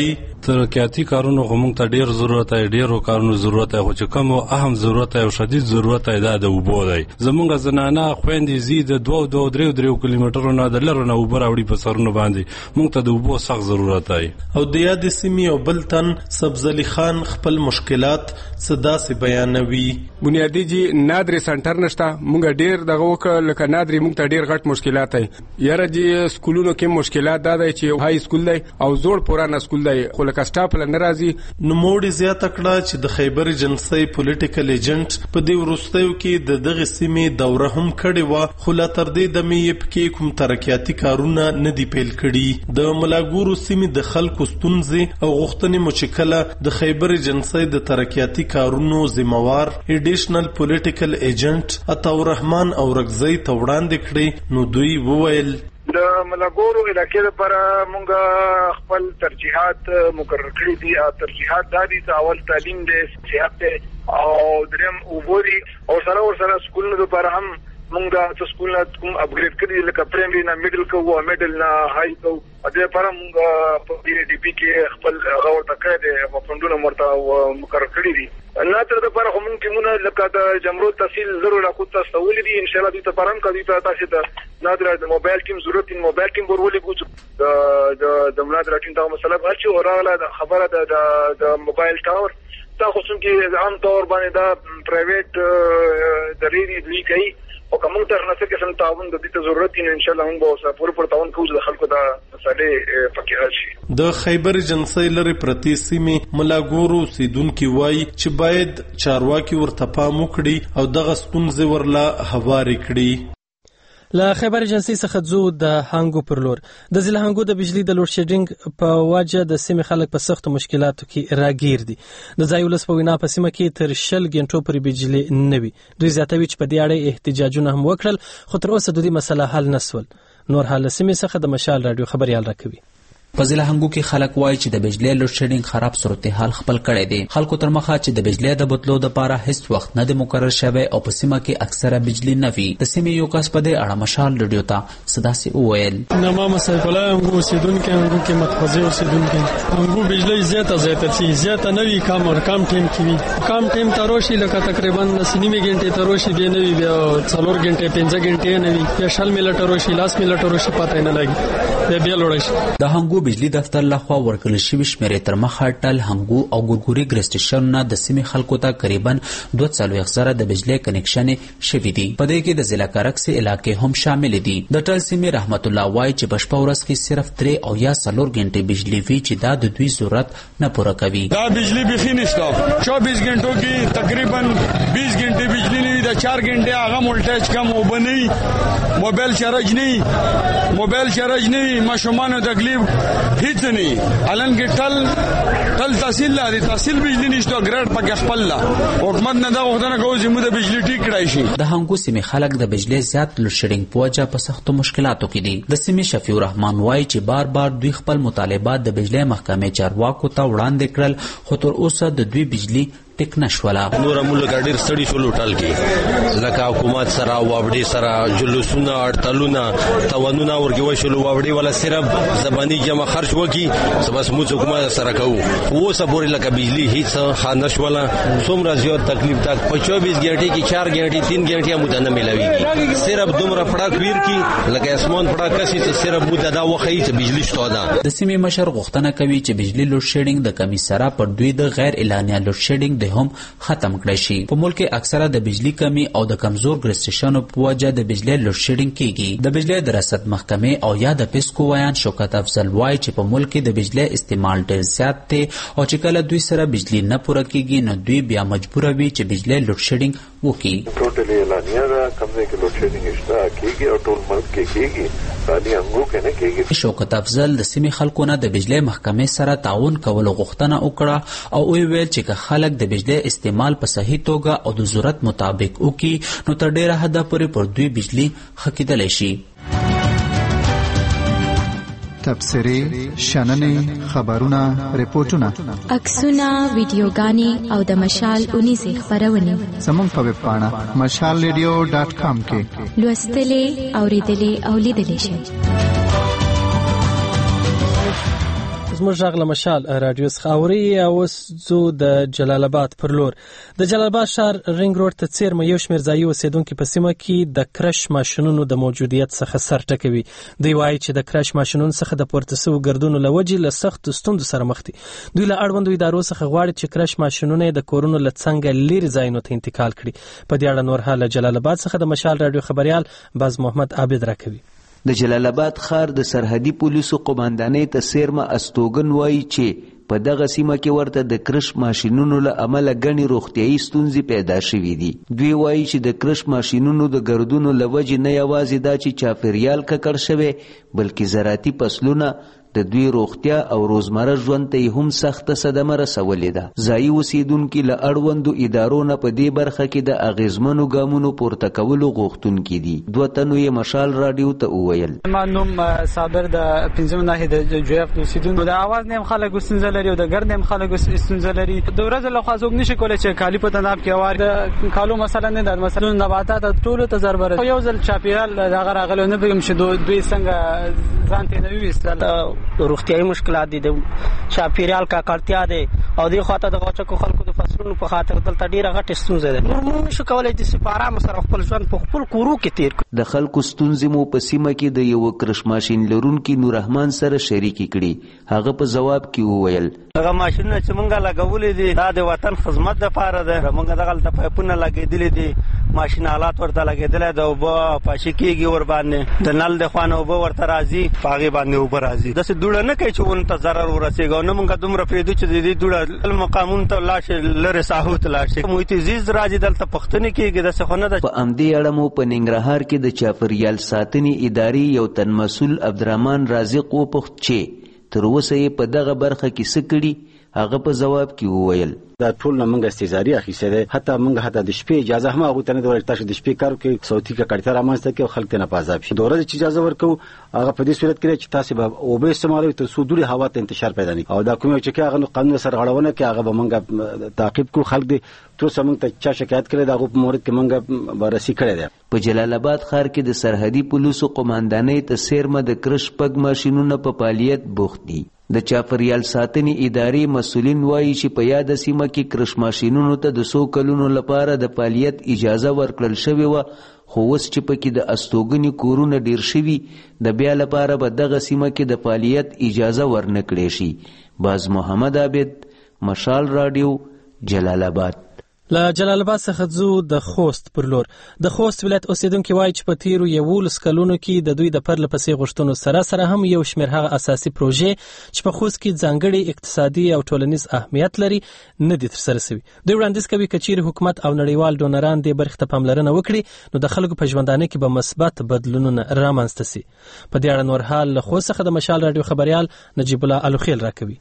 ترقیاتي کارونو غوښمن ته ډیر ضرورت دی، ډیرو کارونو ضرورت دی، خو چې کوم اهم ضرورت او شدید ضرورت دی دا د اوبو دی. زمونږ زنانه خويندې زی د دوه دوه درې درې کیلومترو نه د لرو نه اوبه راوړي په سرونو باندې. موږ ته د اوبو سخت ضرورت دی. او د یاد سیمې او بلتن سبزلی خان خپل مشکلات صدا سي بیانوي. بنیادی جی نادری سنټر نشته، مونږ ډیر دغه وک لکه نادری مونږ ته ډیر غټ مشکلات دي. یاره جی سکولونو کې مشکلات دا دی چې های سکول دی او زوړ پورانه سکول دی، خو لکه سټاف له ناراضي. نو موډي زیاته کړه چې د خیبر ایجنسی پولیټیکل ایجنټ په دې وروستیو کې د دغه سیمې دوره هم کړې و، خو لا تر دې د مې پکې کوم ترقیاتي کارونه نه دی پیل کړي. د ملاګورو سیمې د خلکو ستونزې او غوښتنې مچکله د خیبر ایجنسی د ترقیاتي کارونو ذمہوار ایډیشنل پولیټیکل ایجنټ عطاء الرحمن او رغزی ته وړاندې کړي. نو دوی وویل د ملاګورو علاقې لپاره مونږ خپل ترجیحات مقرر کړي دي. ترجیحات دا دي چې اول تعلیم دی، صحت دی او دریم اوبه دي، او سره ورسره سکولونو لپاره هم مونږ د سکولونو کوم اپګریډ کړي، لکه پرایمري نه میډل کوو او میډل نه هاي کوو. د دې لپاره مونږ په دې ډي پی کې خپل غوړ تکړه دي او فندونه مرته مقرر کړي دي. نه تر د لپاره هم کومونه لکه د جمرود تحصیل زرو لاکو تاسو ولې دي ان شاء الله دې ته پرم کوي ته تاسو ته نادر د موبایل ټیم ضرورت ان موبایل ټیم ورولې کوڅ د د د نادر ټیم دا مسله هر چې اوراله خبره د د موبایل ټاور تاسو څنګه عام طور باندې دا پرایویټ د ریډي دی کوي او کوم تر نه څه قسم تعاون د دې ضرورت ان شاء الله هم به اوسه پوره پوره تعاون کوو د خلکو دا مسالې پکې راشي. د خیبر ایجنسی لري پرتی سیمې ملاګورو سیدونکو وای چې باید چارواکي ورته پام وکړي او دغه ستونزې ورلا هواري کړي. له خیبر ایجنسی څخه ځو د هانګو پر لور. د ضلع هانګو د بجلی د لوډ شیډینګ په وجه د سیمې خلک په سخت مشکلاتو کې راګیر دي. د ځای ولس په وینا په سیمه کې تر شل غنټو پر بجلی نه وي. دوی زیاتوي چې په دې اړه احتجاجونه هم وکړل، خو تر اوسه د دې مسله حل نسول. نور حال سیمې څخه د مشال رادیو خبريال راکوي. په ضلع هنګو کې خلک وایي چې د بجلی لوډ شیډینګ خراب صورتحال خپل کړی دی. خلکو تر مخه چې د بجلی د بدلو لپاره هیڅ وخت نه دی مقرر شوی او په سیمه کې اکثره بجلی نه وي. د سیمې یو کس په دې اړه مشال رادیو ته صداسي وویل. نامه سیف الله هنګو اوسیدونکي هنګو کې متخصص اوسیدونکي هنګو بجلی زیاته زیاته شي زیاته نه وي، کم اور کم ټیم کې وي. کم ټیم تروشي لکه تقریبا سنیمه غنټه تروشي دی نه وي، بیا څلور غنټه پنځه غنټه نه وي، یا شل میله تروشي لاس میله تروشي پاتې نه لګي بیا لوړ شي. د هنګو بجلی دفتر خوا ورکړل شوی شمیرې تر مخه ټل هنګو او ګورګوري ګرستیشن د سیمې خلکو ته تقریبا دوه څلوېښت زره د بجلی کنیکشن شوی دی. په دې کې د ضلع کارکس علاقې هم شامل دي. د ټل سیمې رحمت الله وای چې په شپه ورځ کې صرف درې او یا څلور غنټې بجلی وی چې دا د دوی ضرورت نه پوره کوي. دا بجلی بخي نشته، چوبیس غنټو کې تقریبا بیس غنټې بجلی نه وي، د چار غنټې هغه مولټیج کم وبني، موبایل چارج نه، موبایل چارج نه، ماشومان د تکلیف هیڅ نه. الان کې ټل ټل تحصیل لري، تحصیل بجلی نشته، ګریډ پکې خپل لا حکومت نه دا غوښتنه کوي چې موږ د بجلی ټیک کړای شي. د هنګو سیمې خلک د بجلی زیات لوډ شیډینګ په وجه په سختو مشکلاتو کې دي. د سیمې شفیع الرحمن وایي چې بار بار دوی خپل مطالبات د بجلی محکمې چارواکو ته وړاندې کړل، خو تر اوسه د دوی بجلی ټیک نشولا. نور موږ ګډیر سړی شو لوټل کې لکه حکومت سره واوډي سره جلوسونه اړتلونه توانونه ورګوي شو واوډي ولا صرف زبانی جمع خرج وکي بس موږ حکومت سره کوو. وو صبر لکه بجلی هیڅ خانش ولا څومره زیات تکلیف تک په چوبیس غنټې کې چار غنټې تین غنټې مو نه ملويږي. صرف دومره پړه کویر کې لکه اسمان پړه کسي چې صرف مو دا وخی چې بجلی شته ده. د سیمې مشر غوښتنه کوي چې بجلی لوډ شیډینګ د کمی سره پر دوی د غیر اعلانیه لوډ شیډینګ هم ختم کړی شي. په ملک کې اکثره د بجلی کمی او د کمزور ګرستیشنو په وجه د بجلی لوډ شیډینګ کیږي. د بجلی د رصد محکمې او یا د پیسکو ویان شوکت افضل وای چې په ملک کې د بجلی استعمال ډیر زیات دی او چې کله دوی سره بجلی نه پوره کیږي نو دوی بیا مجبور وي چې بجلی لوډ شیډینګ وکړي. ټوټلی اعلانیه را کمزې کې لوډ شیډینګ شته کیږي او ټول ملک کې کیږي، خالي انګو کې نه کیږي. شوکت افضل د سیمې خلکو نه د بجلی محکمې سره تعاون کول غوښتنه وکړه او وی ویل چې خلک د بجلی استعمال په صحیح توګه او د ضرورت مطابق وکړي نو تر ډیره حده پورې پر دوی بجلی خکیدلی شي. تبصرې، شننې، خبرونه، ریپورتونه، عکسونه، ویډیوګانې او د مشال اونیزې خپرونې زموږ په ویب پاڼه مشال ریډیو ډاټ کام کې لوستلې، اوریدلې او لیدلې شئ. زموږ غږ له مشال رادیو څخه اوري. اوس زو د جلال آباد پر لور. د جلال آباد ښار رینګ روډ ته څیرمه یو شمېر ځایي اوسېدونکي په سیمه کې د کرش ماشینونو د موجودیت څخه سر ټکوي. دوی وایي چې د کرش ماشینونو څخه د پورته سوو ګردونو له وجې له سختو ستونزو سره مخ دي. دوی له اړوندو ادارو څخه غواړي چې کرش ماشینونه د کورونو له څنګه لیرې ځایونو ته انتقال کړي. په دې اړه نور حال جلال آباد څخه د مشال رادیو خبریال باز محمد عابد راکوي. د جلال آباد ښار د سرحدي پولیسو قوماندانۍ ته سیرمه استوګن وایي چې په دغه سیمه کې ورته د کرش ماشینونو له امله ګڼې روغتیایي ستونزې پیدا شوې دي. دوی وایي چې د کرش ماشینونو د ګردونو له وجې نه یوازې دا چې چاپیریال ککړ شوی بلکې زراعتي فصلونه د دوی روغتیا او روزمره ژوند ته هم سخته صدمه رسولې ده. ځایي اوسیدونکي له اړوندو ادارو نه په دې برخه کې د اغیزمنو ګامونو پورته کولو غوښتونکي دي. دوه تنو یې مشال رادیو ته وویل. ما نوم صابر د پنځم ناحیې د جویف د اوسیدونکو د اواز نیم خلک ستونزه لري او د ګرد نیم خلک ستونزه لري. د ورځې لخوا څوک نشي کولی چې کالي په تناب کې وار د کالو مثلا نه د مثلا نباتات ټولو ته ضرر رسوي. یو ځل چاپیریال دغه راغلی نه بګم چې دوی څنګه ځان ته نه ویستل. روغتیایي مشکلات دي، د چاپیریال ککړتیا دی او دې خاطر د غوچکو خلکو د فصلونو په خاطر دلته ډیره غټه ستونزه ده. نور موږ نشو کولای چې سپاره سره خپل ژوند په خپل کورو کې تیر کړو. د خلکو ستونزې مو په سیمه کې د یو کرش ماشین لرونکي نور رحمان سره شریک کړي. هغه په جواب کې وویل هغه ماشینونه چې مونږه لګولې دي دا د وطن خدمت لپاره ده. مونږ دغه ته پایپونه لګېدلې دي، ماشین آلات ورته لګېدلې ده، اوبه پاشي کېږي ور باندې، د نل د خوانه اوبه ورته راځي، په هغې باندې اوبه راځي. داسې دوړه نه کوي چې ون ته ضرر ورسېږي او نه مونږ دومره پرېږدو چې د دې دوړه مقامونو ته لاړ شي، لرې ساحو ته لاړ شي. محیط زیست راځي دلته پوښتنې کېږي، داسې خو نه ده. په همدې اړه مو په ننګرهار کې د چاپیریال ساتنې ادارې یو تن مسؤل عبدالرحمن رازق وپوښت چې تر اوسه یې په دغه برخه کې څه کړي. هغه په جواب کې وویل دا ټول نه موږ استیزاري اخیسته ده، حتی موږ حتی د شپې اجازه هم هغه ته نه ورکړل تاسو د شپې کارو کې صوتي ککړتیا رامنځته کوي او خلک ته نه پازاب شي. دوره چې اجازه ورکو هغه په دې صورت کې چې تاسو به او به استعمالوي ته سودوري هوا ته انتشار پیدا نه او دا کوم چې هغه قانون سره غړونه کې هغه به موږ تعقیب کو. خلک دې تر څو موږ ته چا شکایت کړي دا په مورد کې موږ بررسي کړي ده. په جلال آباد ښار کې د سرحدي پولیسو قوماندانۍ ته سیرمه د کرش پګ ماشینونو په فعالیت بوخت دي. د چاپیریال ساتنې ادارې مسؤلین وایي چې په یاد سیمه کې کرش ماشینونو ته د څو کلونو لپاره د فعالیت اجازه ورکړل شوې وه، خو اوس چې پکې د استوګنې کورونه ډیر شوي د بیا لپاره به دغه سیمه کې د فعالیت اجازه ورنه کړې شي. باز محمد عابد، مشال رادیو، جلال آباد. له جلال آباد څخه ځو د خوست پر لور. د خوست ولایت اوسیدونکي وایي چې په تیرو یولس کلونو کې د دوی د پرله پسې غوښتنو سره سره هم یو شمېر هغه اساسي پروژې چې په خوست کې ځانګړي اقتصادي او ټولنیز اهمیت لري نه دي ترسره سوي. دوی وړاندیز کوي که چیرې حکومت او نړیوال ډونران دې برخې ته پاملرنه وکړي نو د خلکو په ژوندانه کې به مثبت بدلونونه رامنځته سي. په دې اړه نور حال له خوست څخه د مشال رادیو خبریال نجیب الله الوخیل راکوي.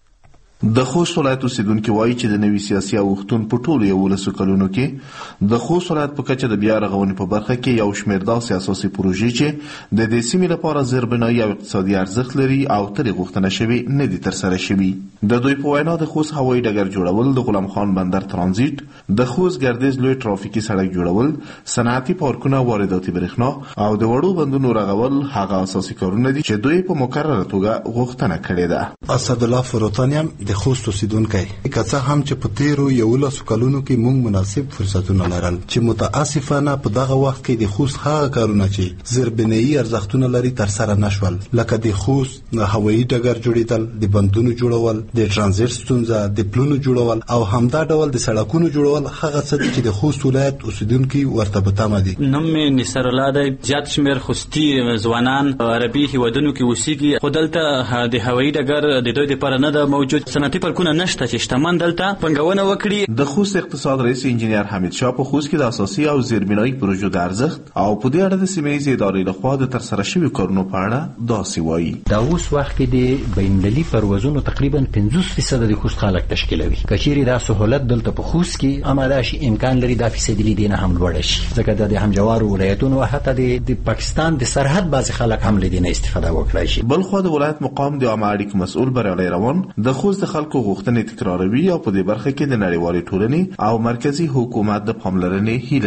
د خوست ولایت اوسیدونکي وایي چې د نوي سیاسي اوښتون په ټولو یولسو کلونو کې د خوست ولایت په کچه د بیا رغونې په برخه کې یو شمېر داسې اساسي پروژې چې د دې سیمې لپاره زیربنایي او اقتصادي ارزښت لري او ترې غوښتنه شوې نه دي ترسره شوي. د دوی په وینا د خوست هوایي ډګر جوړول، د غلام خان بندر ترانزیت، د خوست ګردیز لوی ترافیکي سړک جوړول، صنعتي پارکونه، وارداتي برېښنا او د وړو بندونو رغول هغه اساسي کارونه دي چې دوی په مکرره توګه غوښتنه کړې ده. اسد الله فروتانیم د خوست اوسیدونکی که څه هم چې په تیرو یولسو کلونو کې موږ مناسب فرصتونه لرل چې متاسفانه په دغه وخت کې د خوست هغه کارونه چې زیربنایي ارزښتونه لري ترسره نشول، لکه د خوست هوایي ډګر جوړېدل، د بندونو جوړول، د ترانزیت ستونزه، د پلونو جوړول او همدا ډول د سړکونو جوړول هغه څه دي چې د خوست ولایت اوسیدونکي ورته په تمه دي. نوم مې نصر الله دی. زیات شمېر خوستي ځوانان عربي هیوادونو کې اوسېږي، خو دلته د هوایي ډګر د دوی دپاره نه ده موجود. صنعتي پارکونه نشته چې شتمن دلته پنګونه وکړي. د خوست اقتصاد رئیس انجینیر حمید شاه په خوست کې د اساسي او زیربنایي پروژو د ارزښت او په دې اړه د سیمه ییزې ادارې لخوا د ترسره شویو کارونو په اړه داسې وایي. دا اوس وخت کې د بین‌المللي پروازونو تقریبا پنځوس فیصد د خوست خلک تشکیلوي. که چیرې دا سهولت دلته په خوست کې آماده شي امکان لري دا فیصدي له دې نه هم لوړه شي، ځکه د همجوارو ولایتونو او حتی د پاکستان د سرحد بعضې خلک هم له دې نه استفاده وکړای شي. بلخوا د ولایت مقام د عامه اړیکو مسؤل بریالی روان د خوست د خلکو غوښتنې تکراروي او په دې برخه کې د نړیوالې ټولنې او مرکزی حکومت د پاملرنې هیله لري.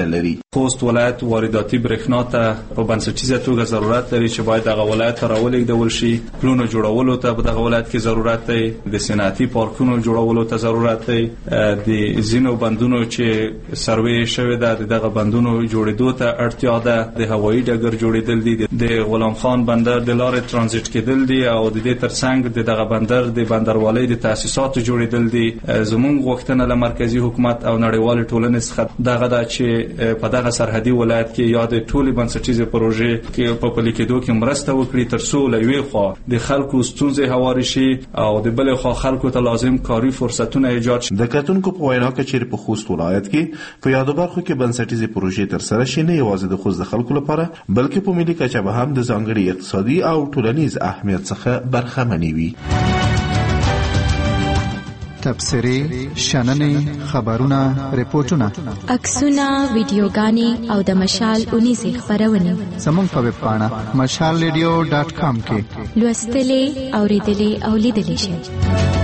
خوست ولایت وارداتي برېښنا ته په بنسټیزه توګه ضرورت لري چې باید دغه ولایت ته راولېږدول شي. پلونو جوړولو ته په دغه ولایت کې ضرورت دی، د صنعتي پارکونو جوړولو ته ضرورت دی، د ځینو بندونو چې سروې شوې ده د دغه بندونو جوړېدو ته اړتیا ده، د هوایي ډګر جوړېدل دي، د غلام خان بندر د لارې ترانزیت کېدل دي او د دې ترڅنګ د دغه بندر د بندروالۍ د تاسیساتو جوړېدل دي. زموږ غوښتنه له مرکزی حکومت او نړیوال ټولنې څخه دغه ده چې په دغه سرحدي ولایت کې یا د ټولې بنسټیزې پروژې کې په پلي کېدو کې مرسته وکړي ترڅو له یوې خوا د خلکو ستونزې هوارې شي او د بلې خوا خلکو ته لازم کاري فرصتونه ایجاد شي. د کتونکو په وینا کې چیرې په خوست ولایت کې په یادو برخو کې بنسټیزې پروژې ترسره شي نه یوازې د خوست د خلکو لپاره بلکې په ملي کچه به هم د ځانګړي اقتصادي او ټولنیز اهمیت څخه برخمنې وي. تبصرې، شننې، خبرونه، ریپورتونه، عکسونه، ویډیوګانې او د مشال اونیزې خبرونه زموږ په ویب پاڼه مشال ریډیو ډاټ کام کې لوستلې، اوریدلې او لیدلې شئ.